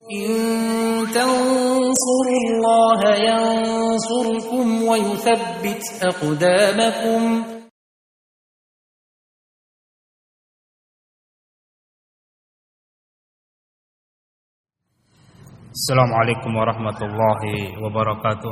إن تنصروا الله ينصركم ويثبت أقدامكم. السلام عليكم ورحمة الله وبركاته.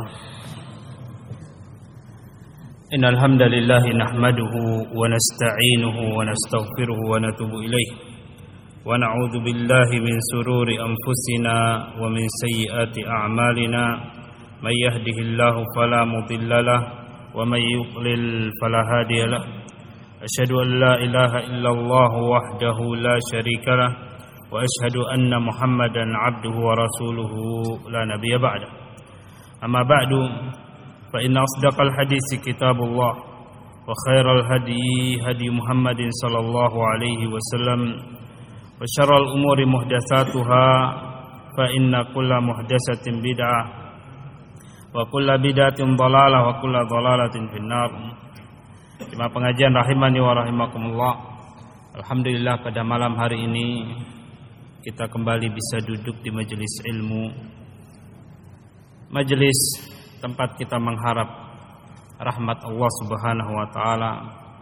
إن الحمد لله نحمده ونستعينه ونستغفره ونتوب إليه ونعوذ بالله من شرور أنفسنا ومن سيئات أعمالنا من يهده الله فلا مضل له ومن يضلل فلا هادي له أشهد أن لا إله إلا الله وحده لا شريك له وأشهد أن محمدا عبده ورسوله لا نبي بعده. أما بعد فإن أصدق الحديث كتاب الله وخير الهدي هدي محمد صلى الله عليه وسلم وشر الأمور محدثاتها فإن كل محدثة بدعة وكل بدعة ضلالة وكل ضلالة في النار. Jemaah pengajian rahimani wa rahimakumullah. Alhamdulillah pada malam hari ini kita kembali bisa duduk di majelis ilmu, majelis tempat kita mengharap rahmat Allah Subhanahu wa taala,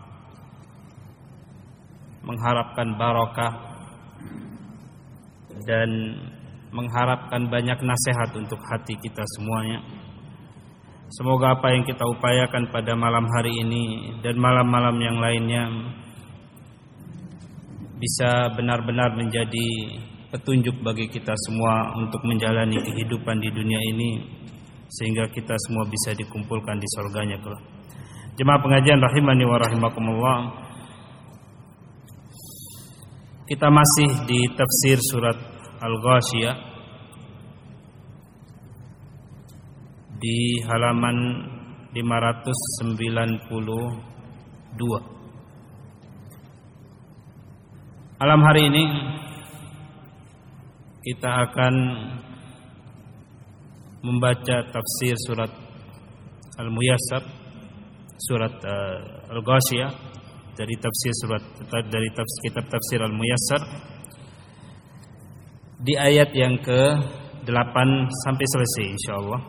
mengharapkan barokah dan mengharapkan banyak nasihat untuk hati kita semuanya. Semoga apa yang kita upayakan pada malam hari ini dan malam-malam yang lainnya bisa benar-benar menjadi petunjuk bagi kita semua untuk menjalani kehidupan di dunia ini sehingga kita semua bisa dikumpulkan di surganya kelak. Jemaah pengajian rahimani wa rahimakumullah. Kita masih di tafsir surat Al-Ghasyiyah di halaman 592. Malam hari ini kita akan membaca tafsir surat Al-Muyassar, surat Al-Ghasyiyah dari kitab tafsir Al-Muyassar di ayat yang ke-8 sampai selesai insyaallah.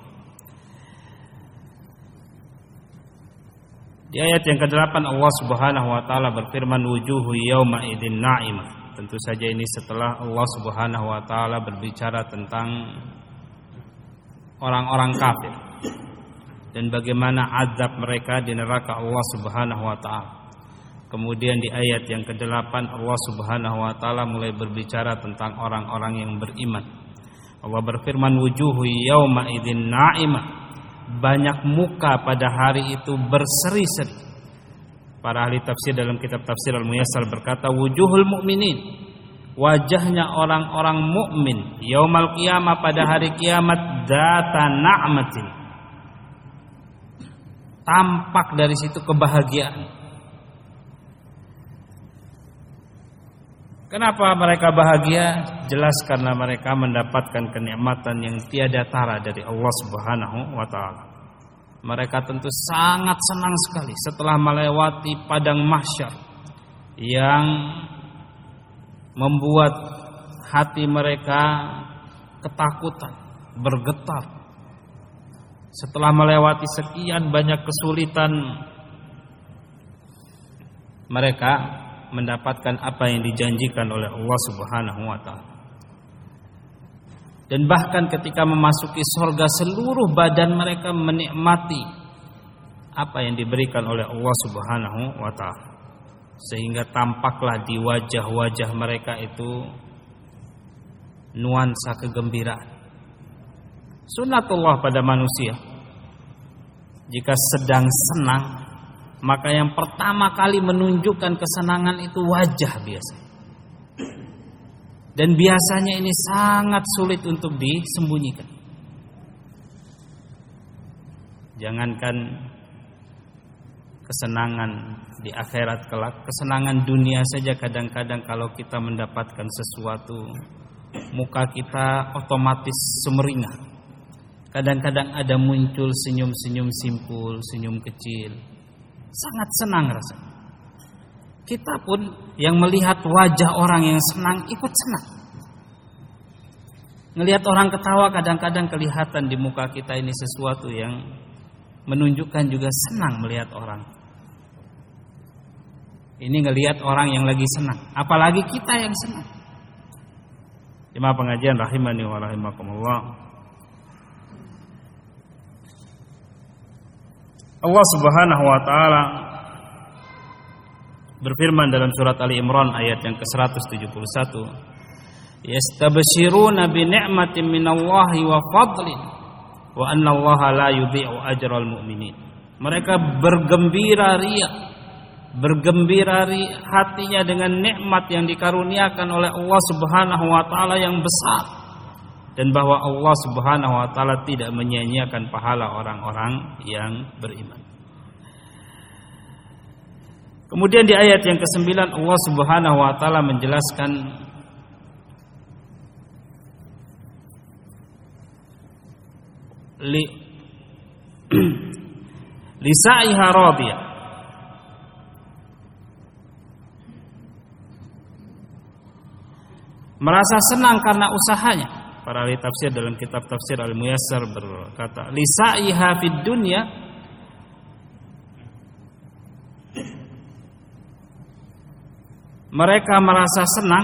Di ayat yang ke-8 Allah Subhanahu wa taala berfirman wujuhu yauma idzin na'imah. Tentu saja ini setelah Allah Subhanahu wa taala berbicara tentang orang-orang kafir dan bagaimana azab mereka di neraka Allah Subhanahu wa taala. Kemudian di ayat yang ke-8 Allah Subhanahu wa taala mulai berbicara tentang orang-orang yang beriman. Allah berfirman wujuhu yauma idzin na'imah. Banyak muka pada hari itu berseri-seri. Para ahli tafsir dalam kitab tafsir Al-Muyassar berkata wujuhul mu'minin, wajahnya orang-orang mukmin yaumal qiyamah pada hari kiamat data na'matin, tampak dari situ kebahagiaan. Kenapa mereka bahagia? Jelas karena mereka mendapatkan kenikmatan yang tiada tara dari Allah Subhanahu wa taala. Mereka tentu sangat senang sekali setelah melewati padang mahsyar yang membuat hati mereka ketakutan, bergetar. Setelah melewati sekian banyak kesulitan, mereka mendapatkan apa yang dijanjikan oleh Allah Subhanahu wa taala. Dan bahkan ketika memasuki surga seluruh badan mereka menikmati apa yang diberikan oleh Allah Subhanahu wa taala. Sehingga tampaklah di wajah-wajah mereka itu nuansa kegembiraan. Sunnatullah pada manusia. Jika sedang senang, maka yang pertama kali menunjukkan kesenangan itu wajah biasa. Dan biasanya ini sangat sulit untuk disembunyikan. Jangankan kesenangan di akhirat kelak, kesenangan dunia saja kadang-kadang kalau kita mendapatkan sesuatu, muka kita otomatis semeringah. Kadang-kadang ada muncul senyum-senyum simpul, senyum kecil. Sangat senang rasanya. Kita pun yang melihat wajah orang yang senang ikut senang. Ngelihat orang ketawa kadang-kadang kelihatan di muka kita ini sesuatu yang menunjukkan juga senang melihat orang. Ini ngelihat orang yang lagi senang, apalagi kita yang senang. Jemaah pengajian rahimani wa rahimakumullah. Allah Subhanahu wa taala berfirman dalam surat Ali Imran ayat yang ke-171, "Yastabshiruna bi ni'matin minallahi wa fadlin wa annallaha la yudhi'u ajral mu'minin." Mereka bergembira hatinya dengan nikmat yang dikaruniakan oleh Allah Subhanahu wa taala yang besar, dan bahwa Allah Subhanahu wa taala tidak menyia-nyiakan pahala orang-orang yang beriman. Kemudian di ayat yang ke-9 Allah Subhanahu wa taala menjelaskan lisa'iha radiyah, merasa senang karena usahanya. Para ahli tafsir dalam kitab tafsir Al-Muyassar berkata, lisa'iha fid dunya, mereka merasa senang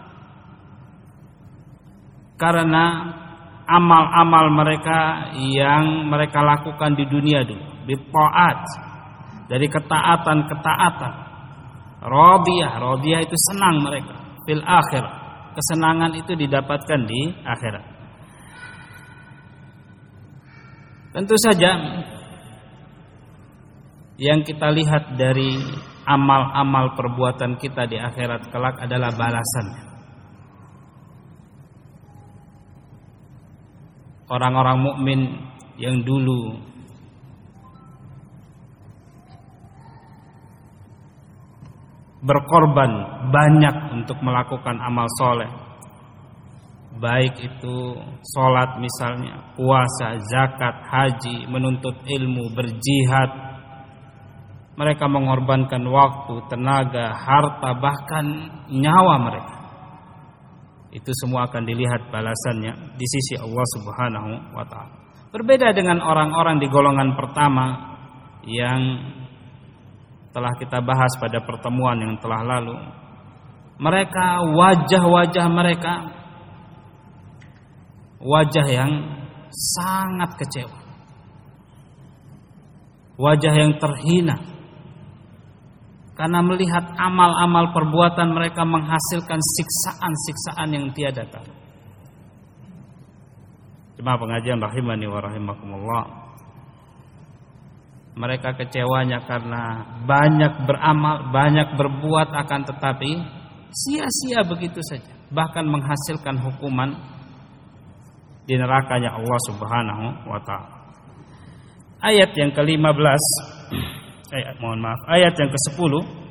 karena amal-amal mereka yang mereka lakukan di dunia dulu, bitta'at, dari ketaatan-ketaatan. Radiyah itu senang mereka fil akhirah. Kesenangan itu didapatkan di akhirat. Tentu saja yang kita lihat dari amal-amal perbuatan kita di akhirat kelak adalah balasannya. Orang-orang mukmin yang dulu berkorban banyak untuk melakukan amal soleh, baik itu sholat misalnya, puasa, zakat, haji, menuntut ilmu, berjihad. Mereka mengorbankan waktu, tenaga, harta, bahkan nyawa mereka. Itu semua akan dilihat balasannya di sisi Allah Subhanahu wa ta'ala. Berbeda dengan orang-orang di golongan pertama yang telah kita bahas pada pertemuan yang telah lalu. Mereka, wajah-wajah mereka wajah yang sangat kecewa, wajah yang terhina, karena melihat amal-amal perbuatan mereka menghasilkan siksaan-siksaan yang tiada tara. Jemaah pengajian rahimani wa rahimakumullah, mereka kecewanya karena banyak beramal, banyak berbuat, akan tetapi sia-sia begitu saja, bahkan menghasilkan hukuman di nerakanya Allah Subhanahu wa ta'ala. Ayat yang ke-15, ayat yang ke-10,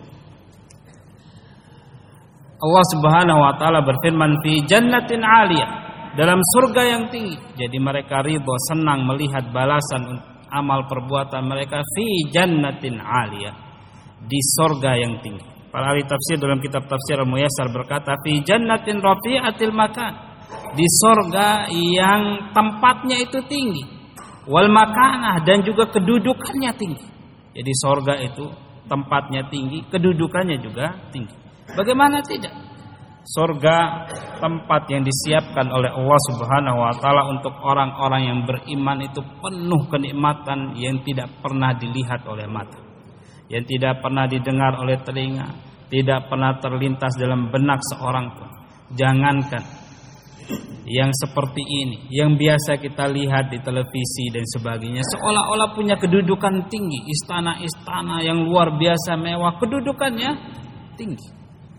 Allah Subhanahu wa ta'ala berfirman, fi jannatin 'aliyah, dalam surga yang tinggi. Jadi mereka ridho, senang melihat balasan amal perbuatan mereka fi jannatin 'aliyah, di surga yang tinggi. Para ahli tafsir dalam kitab tafsir Al-Muyassar berkata, fi jannatin rafi'atil makan, di surga yang tempatnya itu tinggi, wal makanah, dan juga kedudukannya tinggi. Jadi surga itu tempatnya tinggi, kedudukannya juga tinggi. Bagaimana tidak? Surga tempat yang disiapkan oleh Allah Subhanahu wa ta'ala untuk orang-orang yang beriman itu penuh kenikmatan yang tidak pernah dilihat oleh mata, yang tidak pernah didengar oleh telinga, tidak pernah terlintas dalam benak seorang pun. Jangankan yang seperti ini, yang biasa kita lihat di televisi dan sebagainya, seolah-olah punya kedudukan tinggi, istana-istana yang luar biasa mewah, kedudukannya tinggi.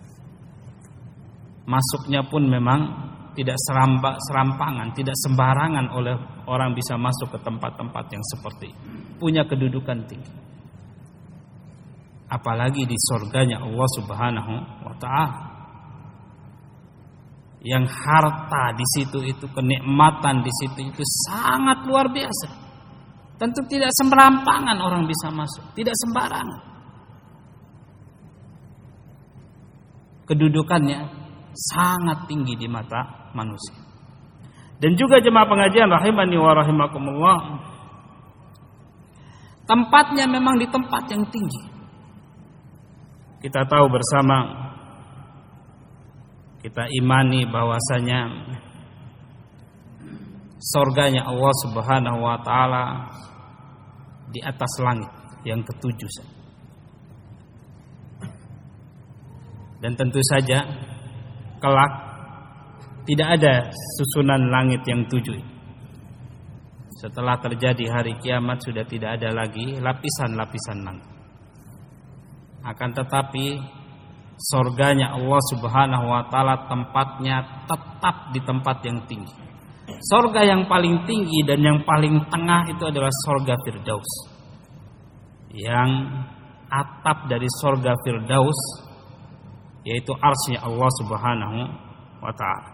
Masuknya pun memang tidak serampangan, tidak sembarangan oleh orang bisa masuk ke tempat-tempat yang seperti ini. Punya kedudukan tinggi. Apalagi di surganya Allah Subhanahu wa ta'ala, yang harta di situ itu, kenikmatan di situ itu sangat luar biasa. Tentu tidak sembarangan orang bisa masuk, tidak sembarangan. Kedudukannya sangat tinggi di mata manusia. Dan juga jemaah pengajian rahimani wa rahimakumullah, tempatnya memang di tempat yang tinggi. Kita tahu bersama, kita imani bahwasanya surganya Allah Subhanahu wa taala di atas langit yang ketujuh. Dan tentu saja kelak tidak ada susunan langit yang tujuh. Setelah terjadi hari kiamat sudah tidak ada lagi lapisan-lapisan langit. Akan tetapi surganya Allah Subhanahu wa taala tempatnya tetap di tempat yang tinggi. Surga yang paling tinggi dan yang paling tengah itu adalah surga Firdaus. Yang atap dari surga Firdaus yaitu arsy-Nya Allah Subhanahu wa taala.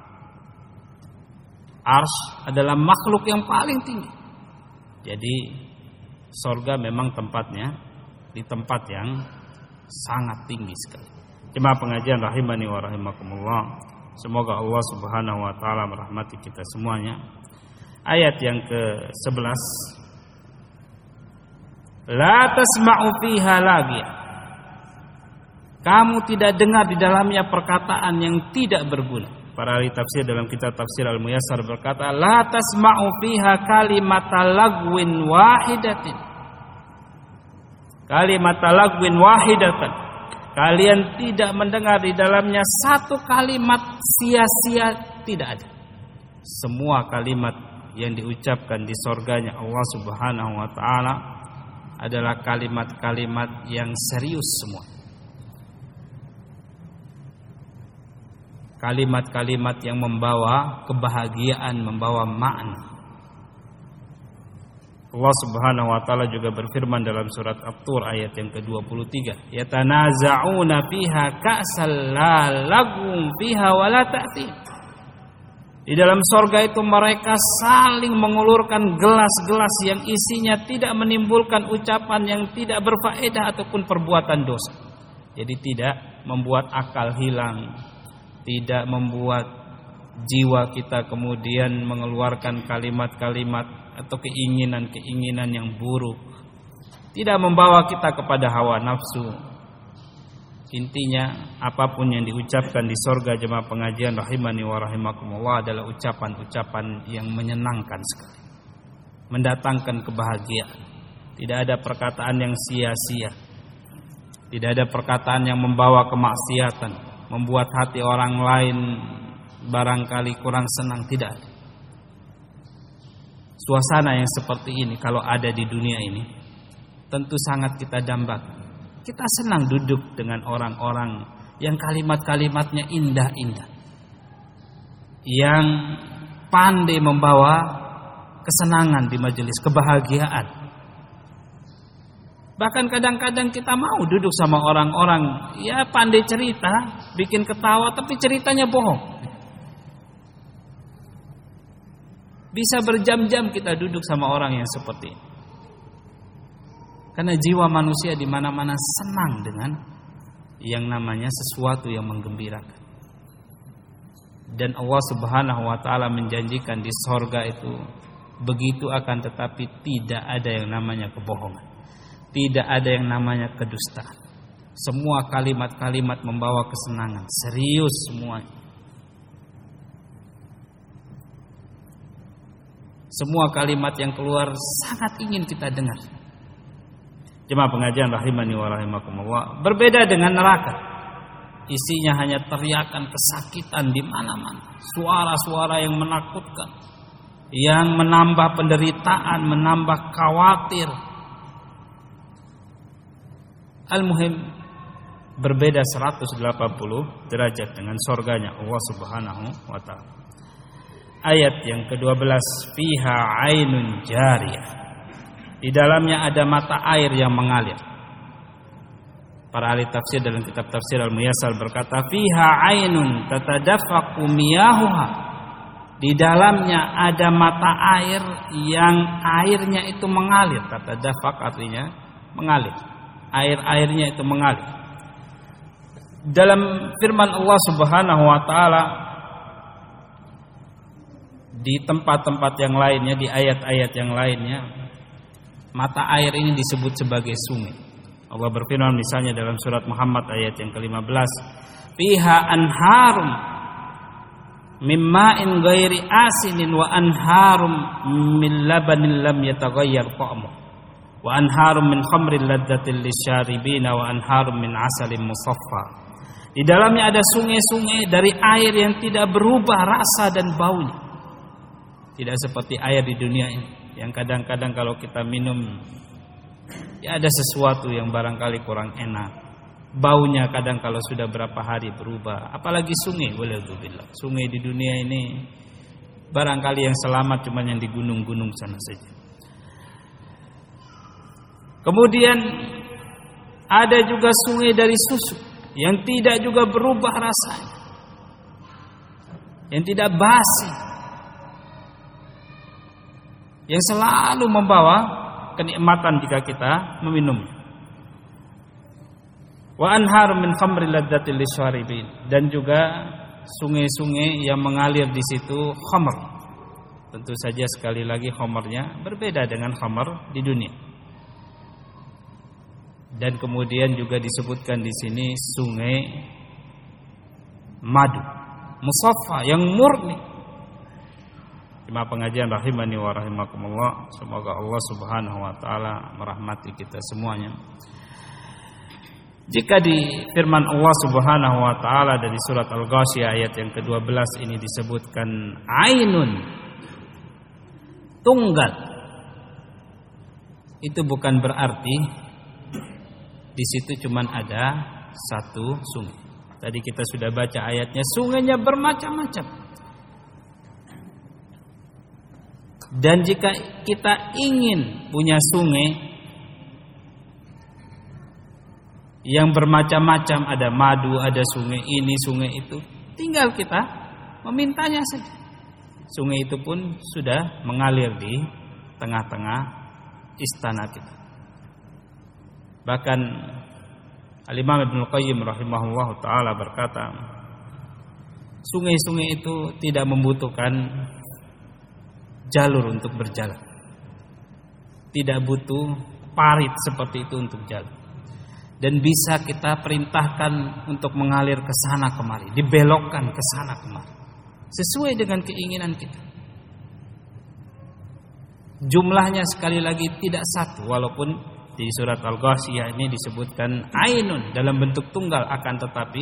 Arsy adalah makhluk yang paling tinggi. Jadi surga memang tempatnya di tempat yang sangat tinggi sekali. Jemaah pengajian rahimani wa rahimakumullah, semoga Allah Subhanahu wa taala merahmati kita semuanya. Ayat yang ke-11, la tasma'u fiha laghiya. Kamu tidak dengar di dalamnya perkataan yang tidak berguna. Para ahli tafsir dalam kitab Tafsir Al-Muyassar berkata, la tasma'u fiha kalimata lagwin wahidatin. Kalimata lagwin wahidatan. Kalian tidak mendengar di dalamnya satu kalimat sia-sia, tidak ada. Semua kalimat yang diucapkan di surganya Allah Subhanahu wa taala adalah kalimat-kalimat yang serius semua. Kalimat-kalimat yang membawa kebahagiaan, membawa makna. Allah Subhanahu wa taala juga berfirman dalam surat At-Tur ayat yang ke-23, yatanaza'una fiha ka'sal la lagum fiha wa la ta'thim. Di dalam surga itu mereka saling mengulurkan gelas-gelas yang isinya tidak menimbulkan ucapan yang tidak berfaedah ataupun perbuatan dosa. Jadi tidak membuat akal hilang, tidak membuat jiwa kita kemudian mengeluarkan kalimat-kalimat atau keinginan-keinginan yang buruk, tidak membawa kita kepada hawa nafsu. Intinya apapun yang diucapkan di surga jemaah pengajian rahimani wa rahimakumullah adalah ucapan-ucapan yang menyenangkan sekali, mendatangkan kebahagiaan. Tidak ada perkataan yang sia-sia, tidak ada perkataan yang membawa kemaksiatan, membuat hati orang lain barangkali kurang senang, tidak ada. Suasana yang seperti ini kalau ada di dunia ini tentu sangat kita dambakan. Kita senang duduk dengan orang-orang yang kalimat-kalimatnya indah-indah, yang pandai membawa kesenangan di majelis, kebahagiaan. Bahkan kadang-kadang kita mau duduk sama orang-orang ya pandai cerita, bikin ketawa tapi ceritanya bohong. Bisa berjam-jam kita duduk sama orang yang seperti ini. Karena jiwa manusia di mana-mana senang dengan yang namanya sesuatu yang menggembirakan. Dan Allah Subhanahu wa taala menjanjikan di surga itu begitu, akan tetapi tidak ada yang namanya kebohongan. Tidak ada yang namanya kedustaan. Semua kalimat-kalimat membawa kesenangan, serius semuanya. Semua kalimat yang keluar sangat ingin kita dengar. Jemaah pengajian rahimani wa rahimakumullah, berbeda dengan neraka. Isinya hanya teriakan kesakitan di mana-mana, suara-suara yang menakutkan, yang menambah penderitaan, menambah khawatir. Al-muhim, berbeda 180 derajat dengan surganya Allah Subhanahu wa taala. Ayat yang ke-12, fiha ainun jariyah. Di dalamnya ada mata air yang mengalir. Para ahli tafsir dalam kitab Tafsir Al-Muyassar berkata, fiha ainun tatadaffaqu miyahuha. Di dalamnya ada mata air yang airnya itu mengalir. Tatadaffaq artinya mengalir. Air-airnya itu mengalir. Dalam firman Allah Subhanahu wa taala di tempat-tempat yang lainnya, di ayat-ayat yang lainnya, mata air ini disebut sebagai sungai. Allah berfirman misalnya dalam surat Muhammad ayat yang ke-15, fiha anharum mimma'in ghairi asinin wa anharum min labanin lam yataghayyar ta'muh wa anharum min khamrin ladzatil lisyaribina wa anharum min asalin musaffa. Di dalamnya ada sungai-sungai dari air yang tidak berubah rasa dan baunya. Tidak seperti air di dunia ini yang kadang-kadang kalau kita minum ya ada sesuatu yang barangkali kurang enak. Baunya kadang kalau sudah berapa hari berubah. Apalagi sungai, walauzubillah. Sungai di dunia ini barangkali yang selamat cuma yang di gunung-gunung sana saja. Kemudian ada juga sungai dari susu yang tidak juga berubah rasanya, yang tidak basi, yang selalu membawa kenikmatan jika kita meminumnya. Wa anharum min khamrin ladzatil lisyaribin, dan juga sungai-sungai yang mengalir di situ khamr. Tentu saja sekali lagi khamrnya berbeda dengan khamr di dunia. Dan kemudian juga disebutkan di sini sungai madu, musaffa yang murni. Jemaah pengajian rahimani wa rahimakumullah, semoga Allah Subhanahu wa taala merahmati kita semuanya. Jika di firman Allah Subhanahu wa taala dari surat Al-Ghasyiyah ayat yang ke-12 ini disebutkan ainun, tunggal, itu bukan berarti di situ cuman ada satu sungai. Tadi kita sudah baca ayatnya, sungainya bermacam-macam. Dan jika kita ingin punya sungai yang bermacam-macam, ada madu, ada sungai ini, sungai itu, tinggal kita memintanya saja. Sungai itu pun sudah mengalir di tengah-tengah istana kita. Bahkan Al-Imam Ibnu Qayyim rahimahullah ta'ala berkata, sungai-sungai itu tidak membutuhkan jalur untuk berjalan, tidak butuh parit seperti itu untuk jalan, dan bisa kita perintahkan untuk mengalir ke sana kemari, dibelokkan ke sana kemari sesuai dengan keinginan kita. Jumlahnya sekali lagi tidak satu, walaupun di surat Al-Ghasyiyah ini disebutkan ainun dalam bentuk tunggal, akan tetapi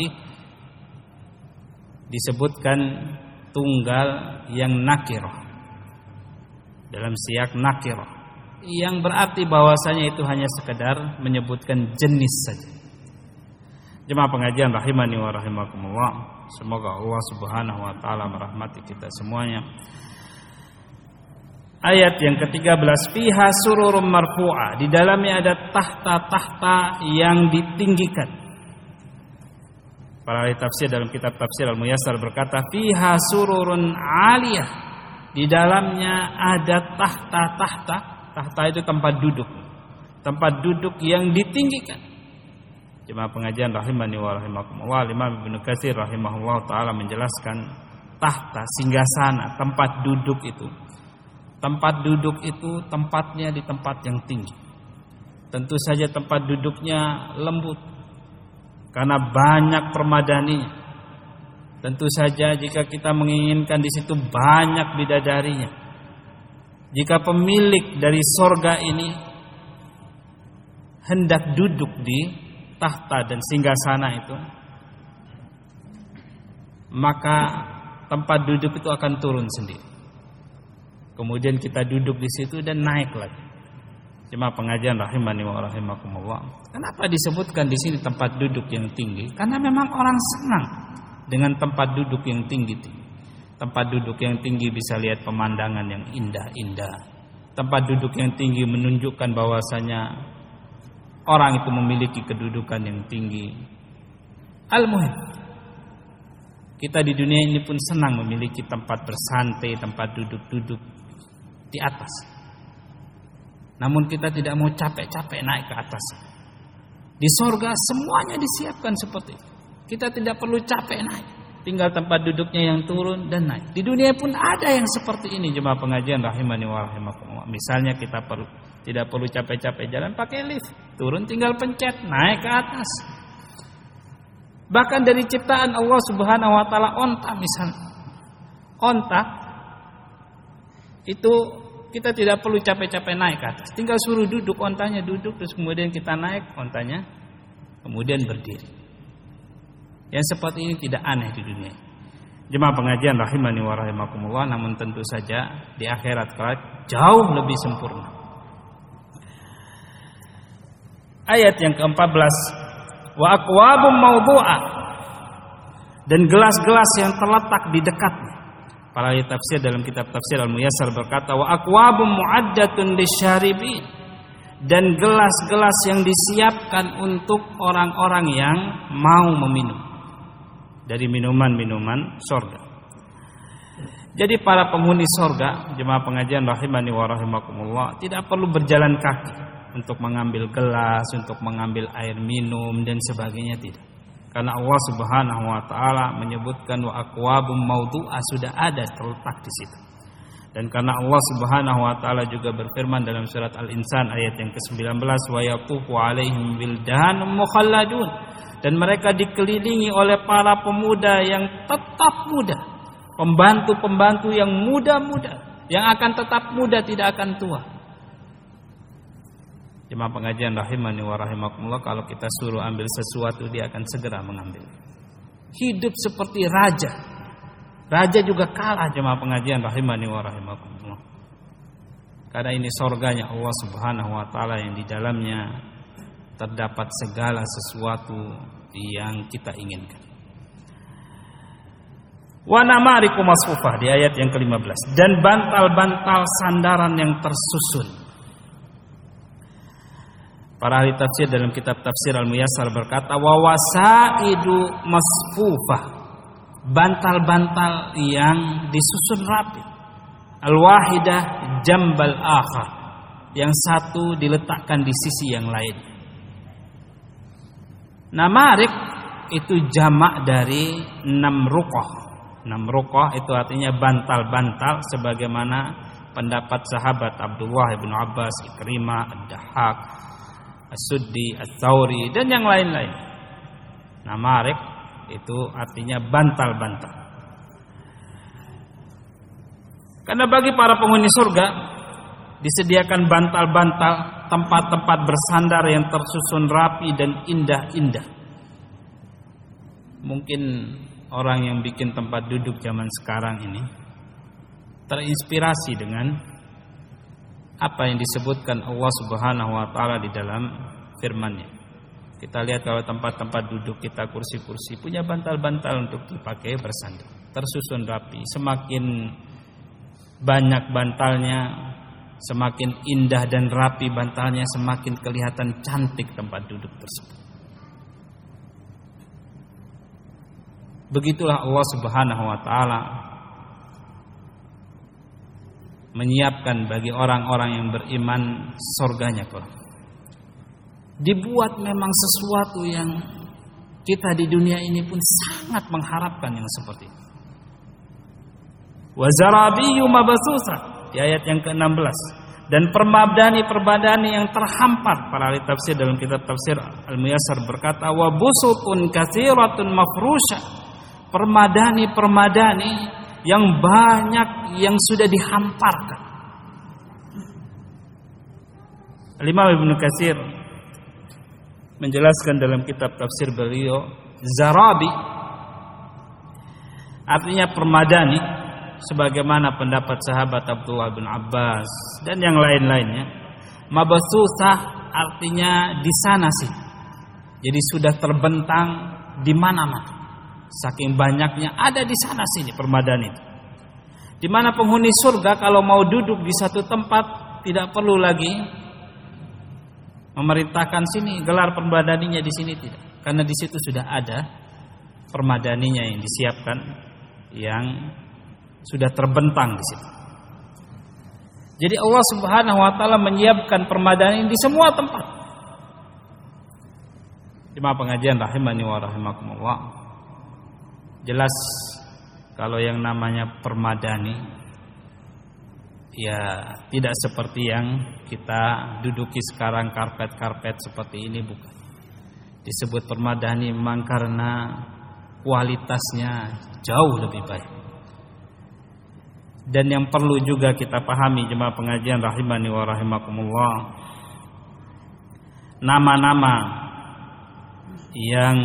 disebutkan tunggal yang nakirah, dalam siyak nakirah, yang berarti bahwasanya itu hanya sekedar menyebutkan jenis saja. Jemaah pengajian rahimani wa rahimakumullah, semoga Allah Subhanahu wa taala merahmati kita semuanya. Ayat yang ke-13, fiha sururum marfu'ah, di dalamnya ada tahta-tahta yang ditinggikan. Para ahli tafsir dalam kitab Tafsir Al-Muyassar berkata, fiha sururun aliyah, di dalamnya ada tahta-tahta. Tahta itu tempat duduk yang ditinggikan. Jemaah pengajian rahimani wa rahimakumullah, Imam Ibnu Katsir rahimahullah taala menjelaskan tahta, singgasana, tempat duduk itu. Tempat duduk itu tempatnya di tempat yang tinggi. Tentu saja tempat duduknya lembut karena banyak permadaninya. Tentu saja jika kita menginginkan di situ banyak bidadarinya. Jika pemilik dari sorga ini hendak duduk di tahta dan singgasana itu, maka tempat duduk itu akan turun sendiri. Kemudian kita duduk di situ dan naik lagi. Jemaah pengajian rahimani wa rahimakumullah. Kenapa disebutkan di sini tempat duduk yang tinggi? Karena memang orang senang dengan tempat duduk yang tinggi. Tempat duduk yang tinggi bisa lihat pemandangan yang indah-indah. Tempat duduk yang tinggi menunjukkan bahwasanya orang itu memiliki kedudukan yang tinggi. Al-muhim, kita di dunia ini pun senang memiliki tempat bersantai, tempat duduk-duduk di atas. Namun kita tidak mau capek-capek naik ke atas. Di sorga semuanya disiapkan seperti itu. Kita tidak perlu capek naik. tinggal tempat duduknya yang turun dan naik. Di dunia pun ada yang seperti ini, jemaah pengajian rahimani wa rahimakumullah. Misalnya kita tidak perlu capek-capek jalan, pakai lift, turun tinggal pencet, naik ke atas. Bahkan dari ciptaan Allah Subhanahu wa taala, onta misalnya. Onta itu kita tidak perlu capek-capek naik ke atas. Tinggal suruh duduk, ontanya duduk, terus kemudian kita naik, ontanya kemudian berdiri. Yang seperti ini tidak aneh di dunia. Jemaah pengajian rahimani wa rahimakumullah, namun tentu saja di akhirat kelak jauh lebih sempurna. Ayat yang ke-14, wa aqwabum mawdu'ah, dan gelas-gelas yang terletak di dekatnya. Para ahli tafsir dalam kitab tafsir Al-Muyassar berkata, wa aqwabum mu'addatun lisyaribin, dan gelas-gelas yang disiapkan untuk orang-orang yang mau meminum dari minuman-minuman surga. Jadi para penghuni surga, jemaah pengajian rahimani wa rahimakumullah, tidak perlu berjalan kaki untuk mengambil gelas, untuk mengambil air minum dan sebagainya, tidak. Karena Allah Subhanahu wa taala menyebutkan wa aqwabum mawdu'ah, sudah ada terletak di situ. Dan karena Allah Subhanahu wa taala juga berfirman dalam surat Al-Insan ayat yang ke-19, wa yatufu 'alaihim wildanun mukhalladun, dan mereka dikelilingi oleh para pemuda yang tetap muda, pembantu-pembantu yang muda-muda, yang akan tetap muda, tidak akan tua. Jemaah pengajian rahimani wa rahimakumullah, kalau kita suruh ambil sesuatu, dia akan segera mengambil. Hidup seperti raja. Raja juga kalah, jemaah pengajian rahimani wa rahimakumullah. Karena ini surganya Allah Subhanahu wa taala yang di dalamnya terdapat segala sesuatu yang kita inginkan. Wa namariku masfufah di ayat yang ke-15, dan bantal-bantal sandaran yang tersusun. Para ahli tafsir dalam kitab tafsir Al-Muyassar berkata, wa wasaidu masfufah, bantal-bantal yang disusun rapi. Al-wahidah jambal akhar, yang satu diletakkan di sisi yang lain. Namarik itu jamak dari namruqah. Namruqah itu artinya bantal-bantal, sebagaimana pendapat sahabat Abdullah bin Abbas, Ikrimah, Ad-Dahhak, As-Suddi, Ats-Tsauri, dan yang lain-lain. Namarik itu artinya bantal-bantal. Karena bagi para penghuni surga disediakan bantal-bantal, tempat-tempat bersandar yang tersusun rapi dan indah-indah. Mungkin orang yang bikin tempat duduk zaman sekarang ini terinspirasi dengan apa yang disebutkan Allah Subhanahu wa taala di dalam firman-Nya. Kita lihat kalau tempat-tempat duduk kita, kursi-kursi, punya bantal-bantal untuk dipakai bersandar, tersusun rapi. Semakin banyak bantalnya, semakin indah dan rapi bantalnya, semakin kelihatan cantik tempat duduk tersebut. Begitulah Allah Subhanahu wa taala menyiapkan bagi orang-orang yang beriman surganya kelak. Dibuat memang sesuatu yang kita di dunia ini pun sangat mengharapkan yang seperti itu. Wa zarabiyyu mabsusah di ayat yang ke-16, dan permadani yang terhampar. Para ahli tafsir dalam kitab tafsir Al-Muyassar berkata, wa busutun katsiratun mafrusyah, permadani yang banyak yang sudah dihamparkan. Imam Ibnu Katsir menjelaskan dalam kitab tafsir beliau, zarabi artinya permadani, sebagaimana pendapat sahabat Abdullah bin Abbas dan yang lain-lainnya. Mabsusah artinya di sana sih. Jadi sudah terbentang di mana-mana. Saking banyaknya ada di sana sini permadani itu. Di mana penghuni surga kalau mau duduk di satu tempat tidak perlu lagi memerintahkan sini gelar permadaninya di sini, tidak. Karena di situ sudah ada permadaninya yang disiapkan, yang sudah terbentang di situ. Jadi Allah Subhanahu wa taala menyiapkan permadani di semua tempat. Jemaah pengajian rahimani wa rahimakumullah. Jelas kalau yang namanya permadani ya tidak seperti yang kita duduki sekarang, karpet-karpet seperti ini, bukan. Disebut permadani memang karena kualitasnya jauh lebih baik. Dan yang perlu juga kita pahami jemaah pengajian rahimani wa rahimakumullah, nama-nama yang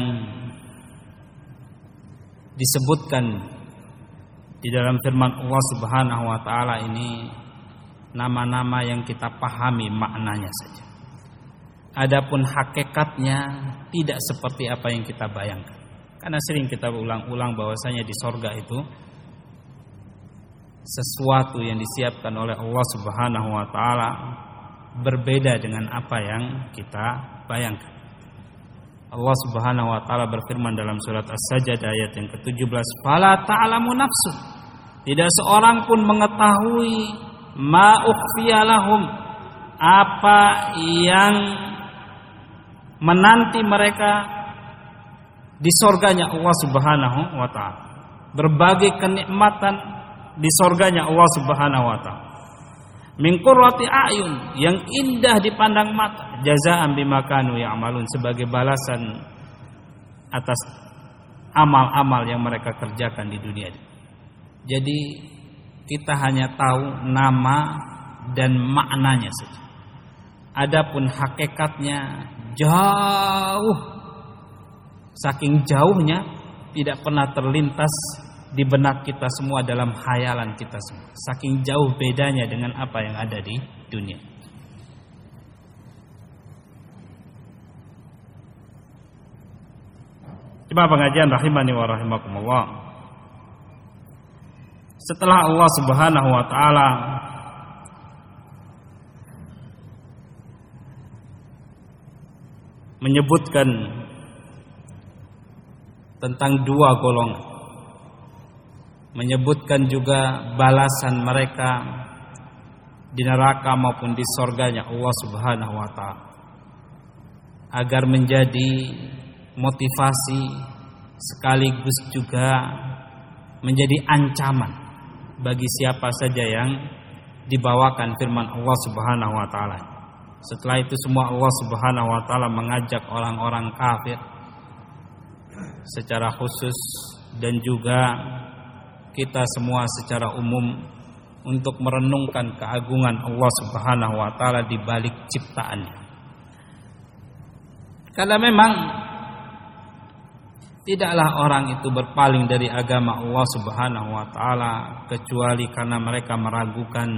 disebutkan di dalam firman Allah Subhanahu wa taala ini nama-nama yang kita pahami maknanya saja. Adapun hakikatnya tidak seperti apa yang kita bayangkan. Karena sering kita ulang-ulang bahwasanya di sorga itu sesuatu yang disiapkan oleh Allah Subhanahu wa taala berbeda dengan apa yang kita bayangkan. Allah Subhanahu wa taala berfirman dalam surat As-Sajdah ayat yang ke-17, "Fala ta'lamu nafsun." Tidak seorang pun mengetahui ma ukhfiya lahum, apa yang menanti mereka di surganya Allah Subhanahu wa taala. Berbagai kenikmatan di surganya Allah Subhanahu wa taala. Min qurrati a'yun, yang indah dipandang mata, jazaa'an bima kanu ya'malun, sebagai balasan atas amal-amal yang mereka kerjakan di dunia ini. Jadi kita hanya tahu nama dan maknanya saja. Adapun hakikatnya jauh, saking jauhnya tidak pernah terlintas di benak kita semua, dalam khayalan kita semua. Saking jauh bedanya dengan apa yang ada di dunia. Jemaah pengajian rahimani wa rahimakumullah. Setelah Allah Subhanahu wa taala menyebutkan tentang dua golongan, menyebutkan juga balasan mereka di neraka maupun di surganya Allah Subhanahu wa taala, agar menjadi motivasi sekaligus juga menjadi ancaman bagi siapa saja yang dibawakan firman Allah Subhanahu wa taala. Setelah itu semua Allah Subhanahu wa taala mengajak orang-orang kafir secara khusus dan juga kita semua secara umum untuk merenungkan keagungan Allah Subhanahu wa taala di balik ciptaannya. Karena memang tidaklah orang itu berpaling dari agama Allah Subhanahu wa taala kecuali karena mereka meragukan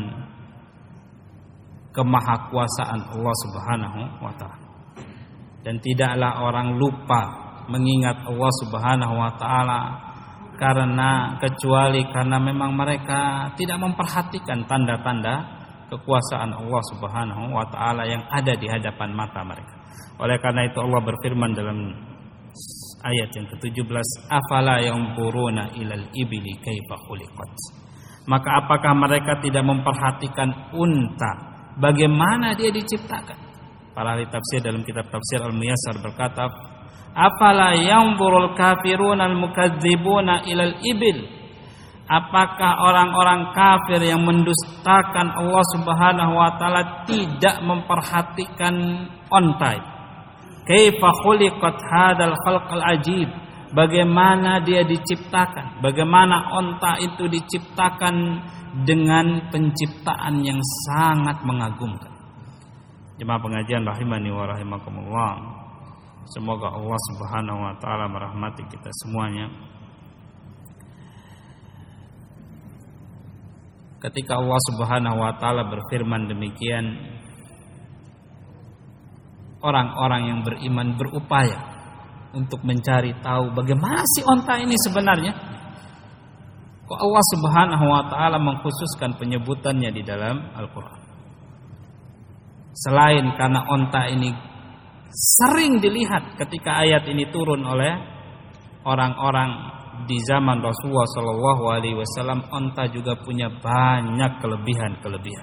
kemahakuasaan Allah Subhanahu wa taala. Dan tidaklah orang lupa mengingat Allah Subhanahu wa taala kecuali karena memang mereka tidak memperhatikan tanda-tanda kekuasaan Allah Subhanahu wa taala yang ada di hadapan mata mereka. Oleh karena itu Allah berfirman dalam ayat yang ke-17, afala yanzuruna ilal ibli kaifa khuliqat. Maka apakah mereka tidak memperhatikan unta, bagaimana dia diciptakan? Para ahli tafsir dalam kitab tafsir Al-Muyassar berkata, afala yanzurul kafiruna al-mukadzibuna ilal ibil. Apakah orang-orang kafir yang mendustakan Allah Subhanahu wa taala tidak memperhatikan onta? Kaifa khuliqat hadzal khalqal ajib. Bagaimana dia diciptakan? Bagaimana onta itu diciptakan dengan penciptaan yang sangat mengagumkan. Jemaah pengajian rahimani wa rahimakumullah. Semoga Allah Subhanahu wa taala merahmati kita semuanya. Ketika Allah Subhanahu wa taala berfirman demikian, orang-orang yang beriman berupaya untuk mencari tahu bagaimana si onta ini sebenarnya. Kok Allah Subhanahu wa taala mengkhususkan penyebutannya di dalam Al-Qur'an? Selain karena onta ini sering dilihat ketika ayat ini turun oleh orang-orang di zaman Rasulullah sallallahu alaihi wasallam, onta juga punya banyak kelebihan-kelebihan.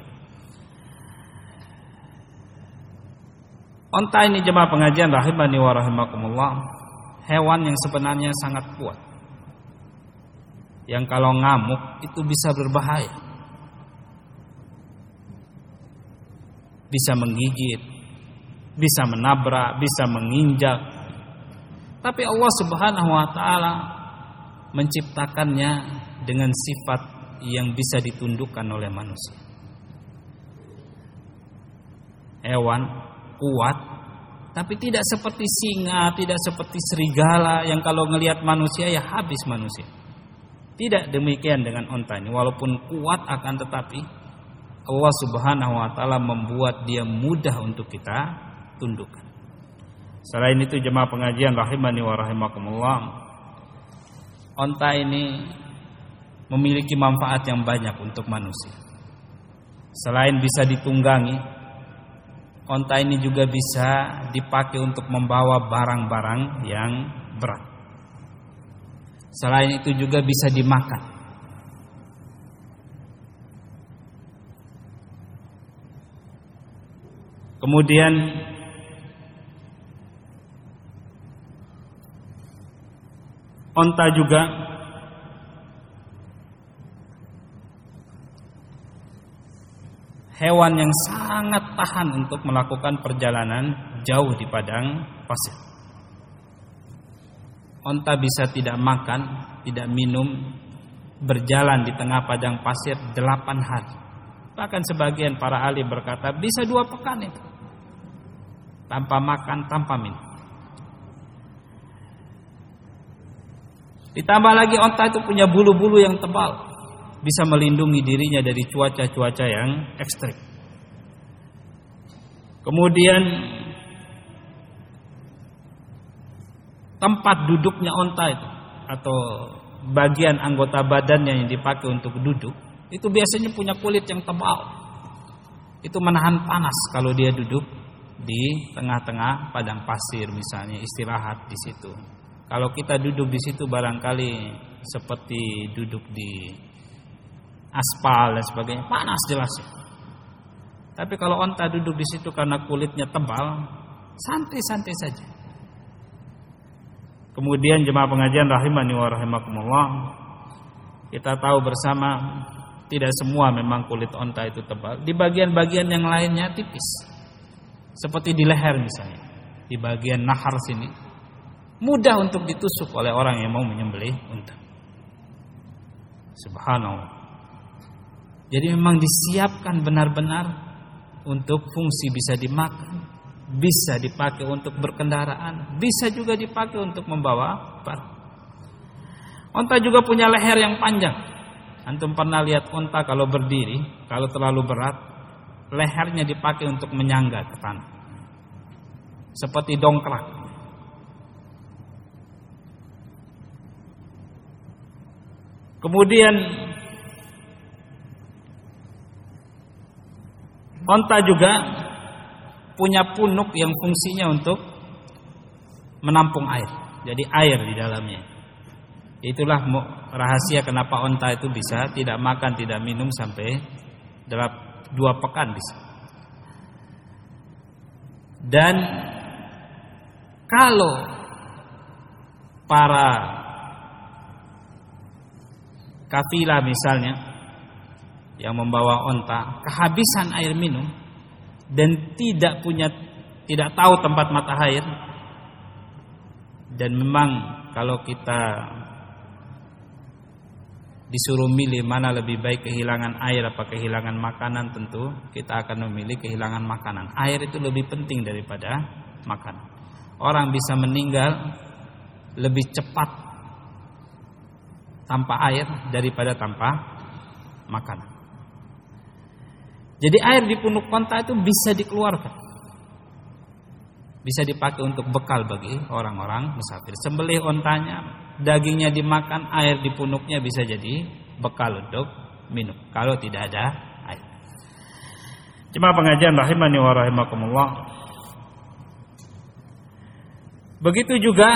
Onta ini jemaah pengajian rahimani wa rahimakumullah, hewan yang sebenarnya sangat kuat. yang kalau ngamuk itu bisa berbahaya. Bisa menggigit, bisa menabrak, bisa menginjak. Tapi Allah Subhanahu wa taala menciptakannya dengan sifat yang bisa ditundukkan oleh manusia. Hewan kuat, tapi tidak seperti singa, tidak seperti serigala yang kalau ngelihat manusia ya habis manusia. Tidak demikian dengan onta ini. Walaupun kuat akan tetapi Allah Subhanahu wa taala membuat dia mudah untuk kita tundukkan. Selain itu jemaah pengajian rahimani wa rahimakumullah, onta ini memiliki manfaat yang banyak untuk manusia. Selain bisa ditunggangi, onta ini juga bisa dipakai untuk membawa barang-barang yang berat. Selain itu juga bisa dimakan. Kemudian onta juga hewan yang sangat tahan untuk melakukan perjalanan jauh di padang pasir. Onta bisa tidak makan, tidak minum, berjalan di tengah padang pasir 8 hari. Bahkan sebagian para ahli berkata bisa 2 pekan itu, tanpa makan, tanpa minum. Ditambah lagi onta itu punya bulu-bulu yang tebal, bisa melindungi dirinya dari cuaca-cuaca yang ekstrim. Kemudian tempat duduknya onta itu atau bagian anggota badannya yang dipakai untuk duduk itu biasanya punya kulit yang tebal. Itu menahan panas kalau dia duduk di tengah-tengah padang pasir misalnya, istirahat di situ. Kalau kita duduk di situ barangkali seperti duduk di aspal dan sebagainya, panas jelas. Tapi kalau onta duduk di situ karena kulitnya tebal, santai-santai saja. Kemudian jemaah pengajian rahimani wa rahimakumullah, kita tahu bersama tidak semua memang kulit onta itu tebal. Di bagian-bagian yang lainnya tipis. Seperti di leher misalnya, di bagian nahar sini, mudah untuk ditusuk oleh orang yang mau menyembelih unta. Subhanallah. Jadi memang disiapkan benar-benar untuk fungsi bisa dimakan, bisa dipakai untuk berkendaraan, bisa juga dipakai untuk membawa barang. Onta juga punya leher yang panjang. Antum pernah lihat onta kalau berdiri, kalau terlalu berat, lehernya dipakai untuk menyangga ke tanah, seperti dongkrak. Kemudian onta juga punya punuk yang fungsinya untuk menampung air. Jadi air di dalamnya. Itulah rahasia kenapa onta itu bisa tidak makan, tidak minum sampai 2 pekan bisa. Dan kalau para kafilah misalnya yang membawa onta kehabisan air minum dan tidak tahu tempat mata air, dan memang kalau kita disuruh milih mana lebih baik, kehilangan air apa kehilangan makanan, tentu kita akan memilih kehilangan makanan. Air itu lebih penting daripada makanan. Orang bisa meninggal lebih cepat tanpa air daripada tanpa makanan. Jadi air di punuk onta itu bisa dikeluarkan, bisa dipakai untuk bekal bagi orang-orang musafir. Sembelih ontanya, dagingnya dimakan, air di punuknya bisa jadi bekal untuk minum kalau tidak ada air. Jemaah pengajian rahimani wa rahimakumullah. Begitu juga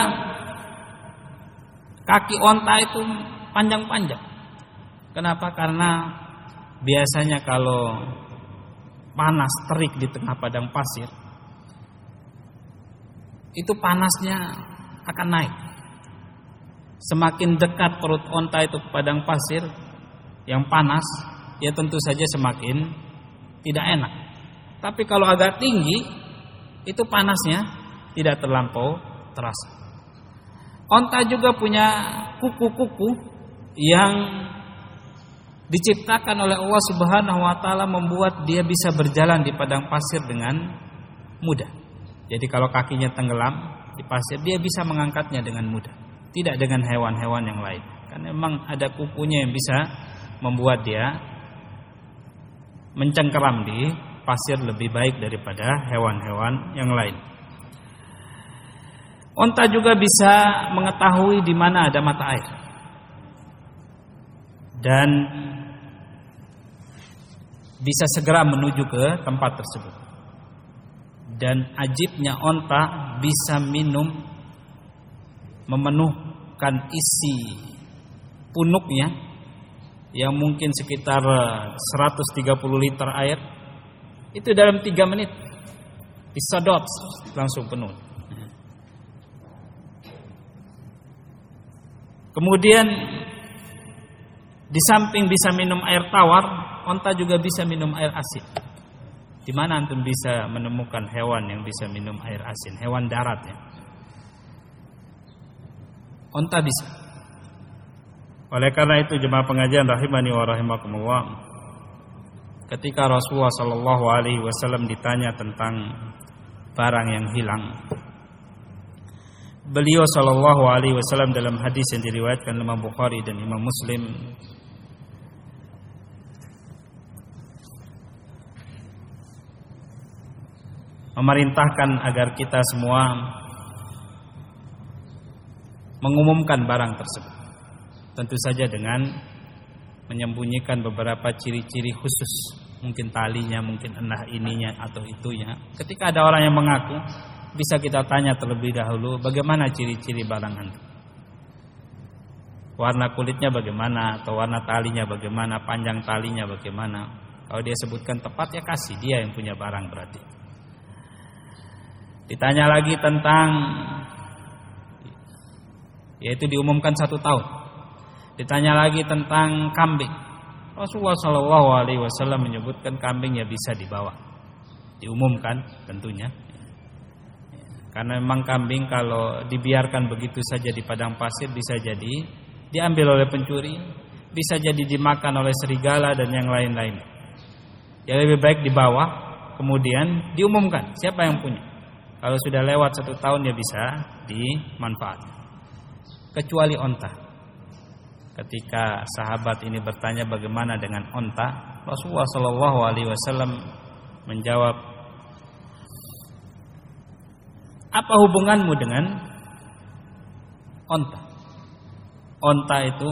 kaki onta itu panjang-panjang. Kenapa? Karena biasanya kalau panas terik di tengah padang pasir, itu panasnya akan naik Semakin dekat perut onta itu ke padang pasir yang panas, ya tentu saja semakin tidak enak. Tapi kalau agak tinggi, itu panasnya tidak terlampau terasa. Onta juga punya kuku-kuku yang diciptakan oleh Allah Subhanahu wa taala, membuat dia bisa berjalan di padang pasir dengan mudah. Jadi kalau kakinya tenggelam di pasir, dia bisa mengangkatnya dengan mudah. Tidak dengan hewan-hewan yang lain. Karena memang ada kukunya yang bisa membuat dia mencengkeram di pasir lebih baik daripada hewan-hewan yang lain. Onta juga bisa mengetahui di mana ada mata air. Dan bisa segera menuju ke tempat tersebut. Dan ajibnya onta bisa minum, memenuhkan isi punuknya yang mungkin sekitar 130 liter air itu dalam 3 menit. Disedot langsung penuh. Kemudian di samping bisa minum air tawar, onta juga bisa minum air asin. Di mana antum bisa menemukan hewan yang bisa minum air asin? Hewan darat ya. Onta bisa. Oleh karena itu jemaah pengajian rahimani wa rahimakumullah, ketika Rasulullah sallallahu alaihi wasallam ditanya tentang barang yang hilang, beliau sallallahu alaihi wasallam dalam hadis yang diriwayatkan Imam Bukhari dan Imam Muslim memerintahkan agar kita semua mengumumkan barang tersebut. Tentu saja dengan menyembunyikan beberapa ciri-ciri khusus, mungkin talinya, mungkin endah ininya atau itunya. Ketika ada orang yang mengaku, bisa kita tanya terlebih dahulu, bagaimana ciri-ciri barang Anda? Warna kulitnya bagaimana, atau warna talinya bagaimana, panjang talinya bagaimana. Kalau dia sebutkan tepat, ya kasih, dia yang punya barang berarti. Ditanya lagi tentang, yaitu diumumkan 1 tahun. Ditanya lagi tentang kambing. Rasulullah Shallallahu Alaihi Wasallam menyebutkan kambing ya bisa dibawa, diumumkan tentunya. Karena memang kambing kalau dibiarkan begitu saja di padang pasir bisa jadi diambil oleh pencuri, bisa jadi dimakan oleh serigala dan yang lain-lain. Ya lebih baik dibawa, kemudian diumumkan siapa yang punya. Kalau sudah lewat 1 tahun ya bisa dimanfaatkan. Kecuali onta. Ketika sahabat ini bertanya bagaimana dengan onta, Rasulullah Shallallahu Alaihi Wasallam menjawab, apa hubunganmu dengan onta? Onta itu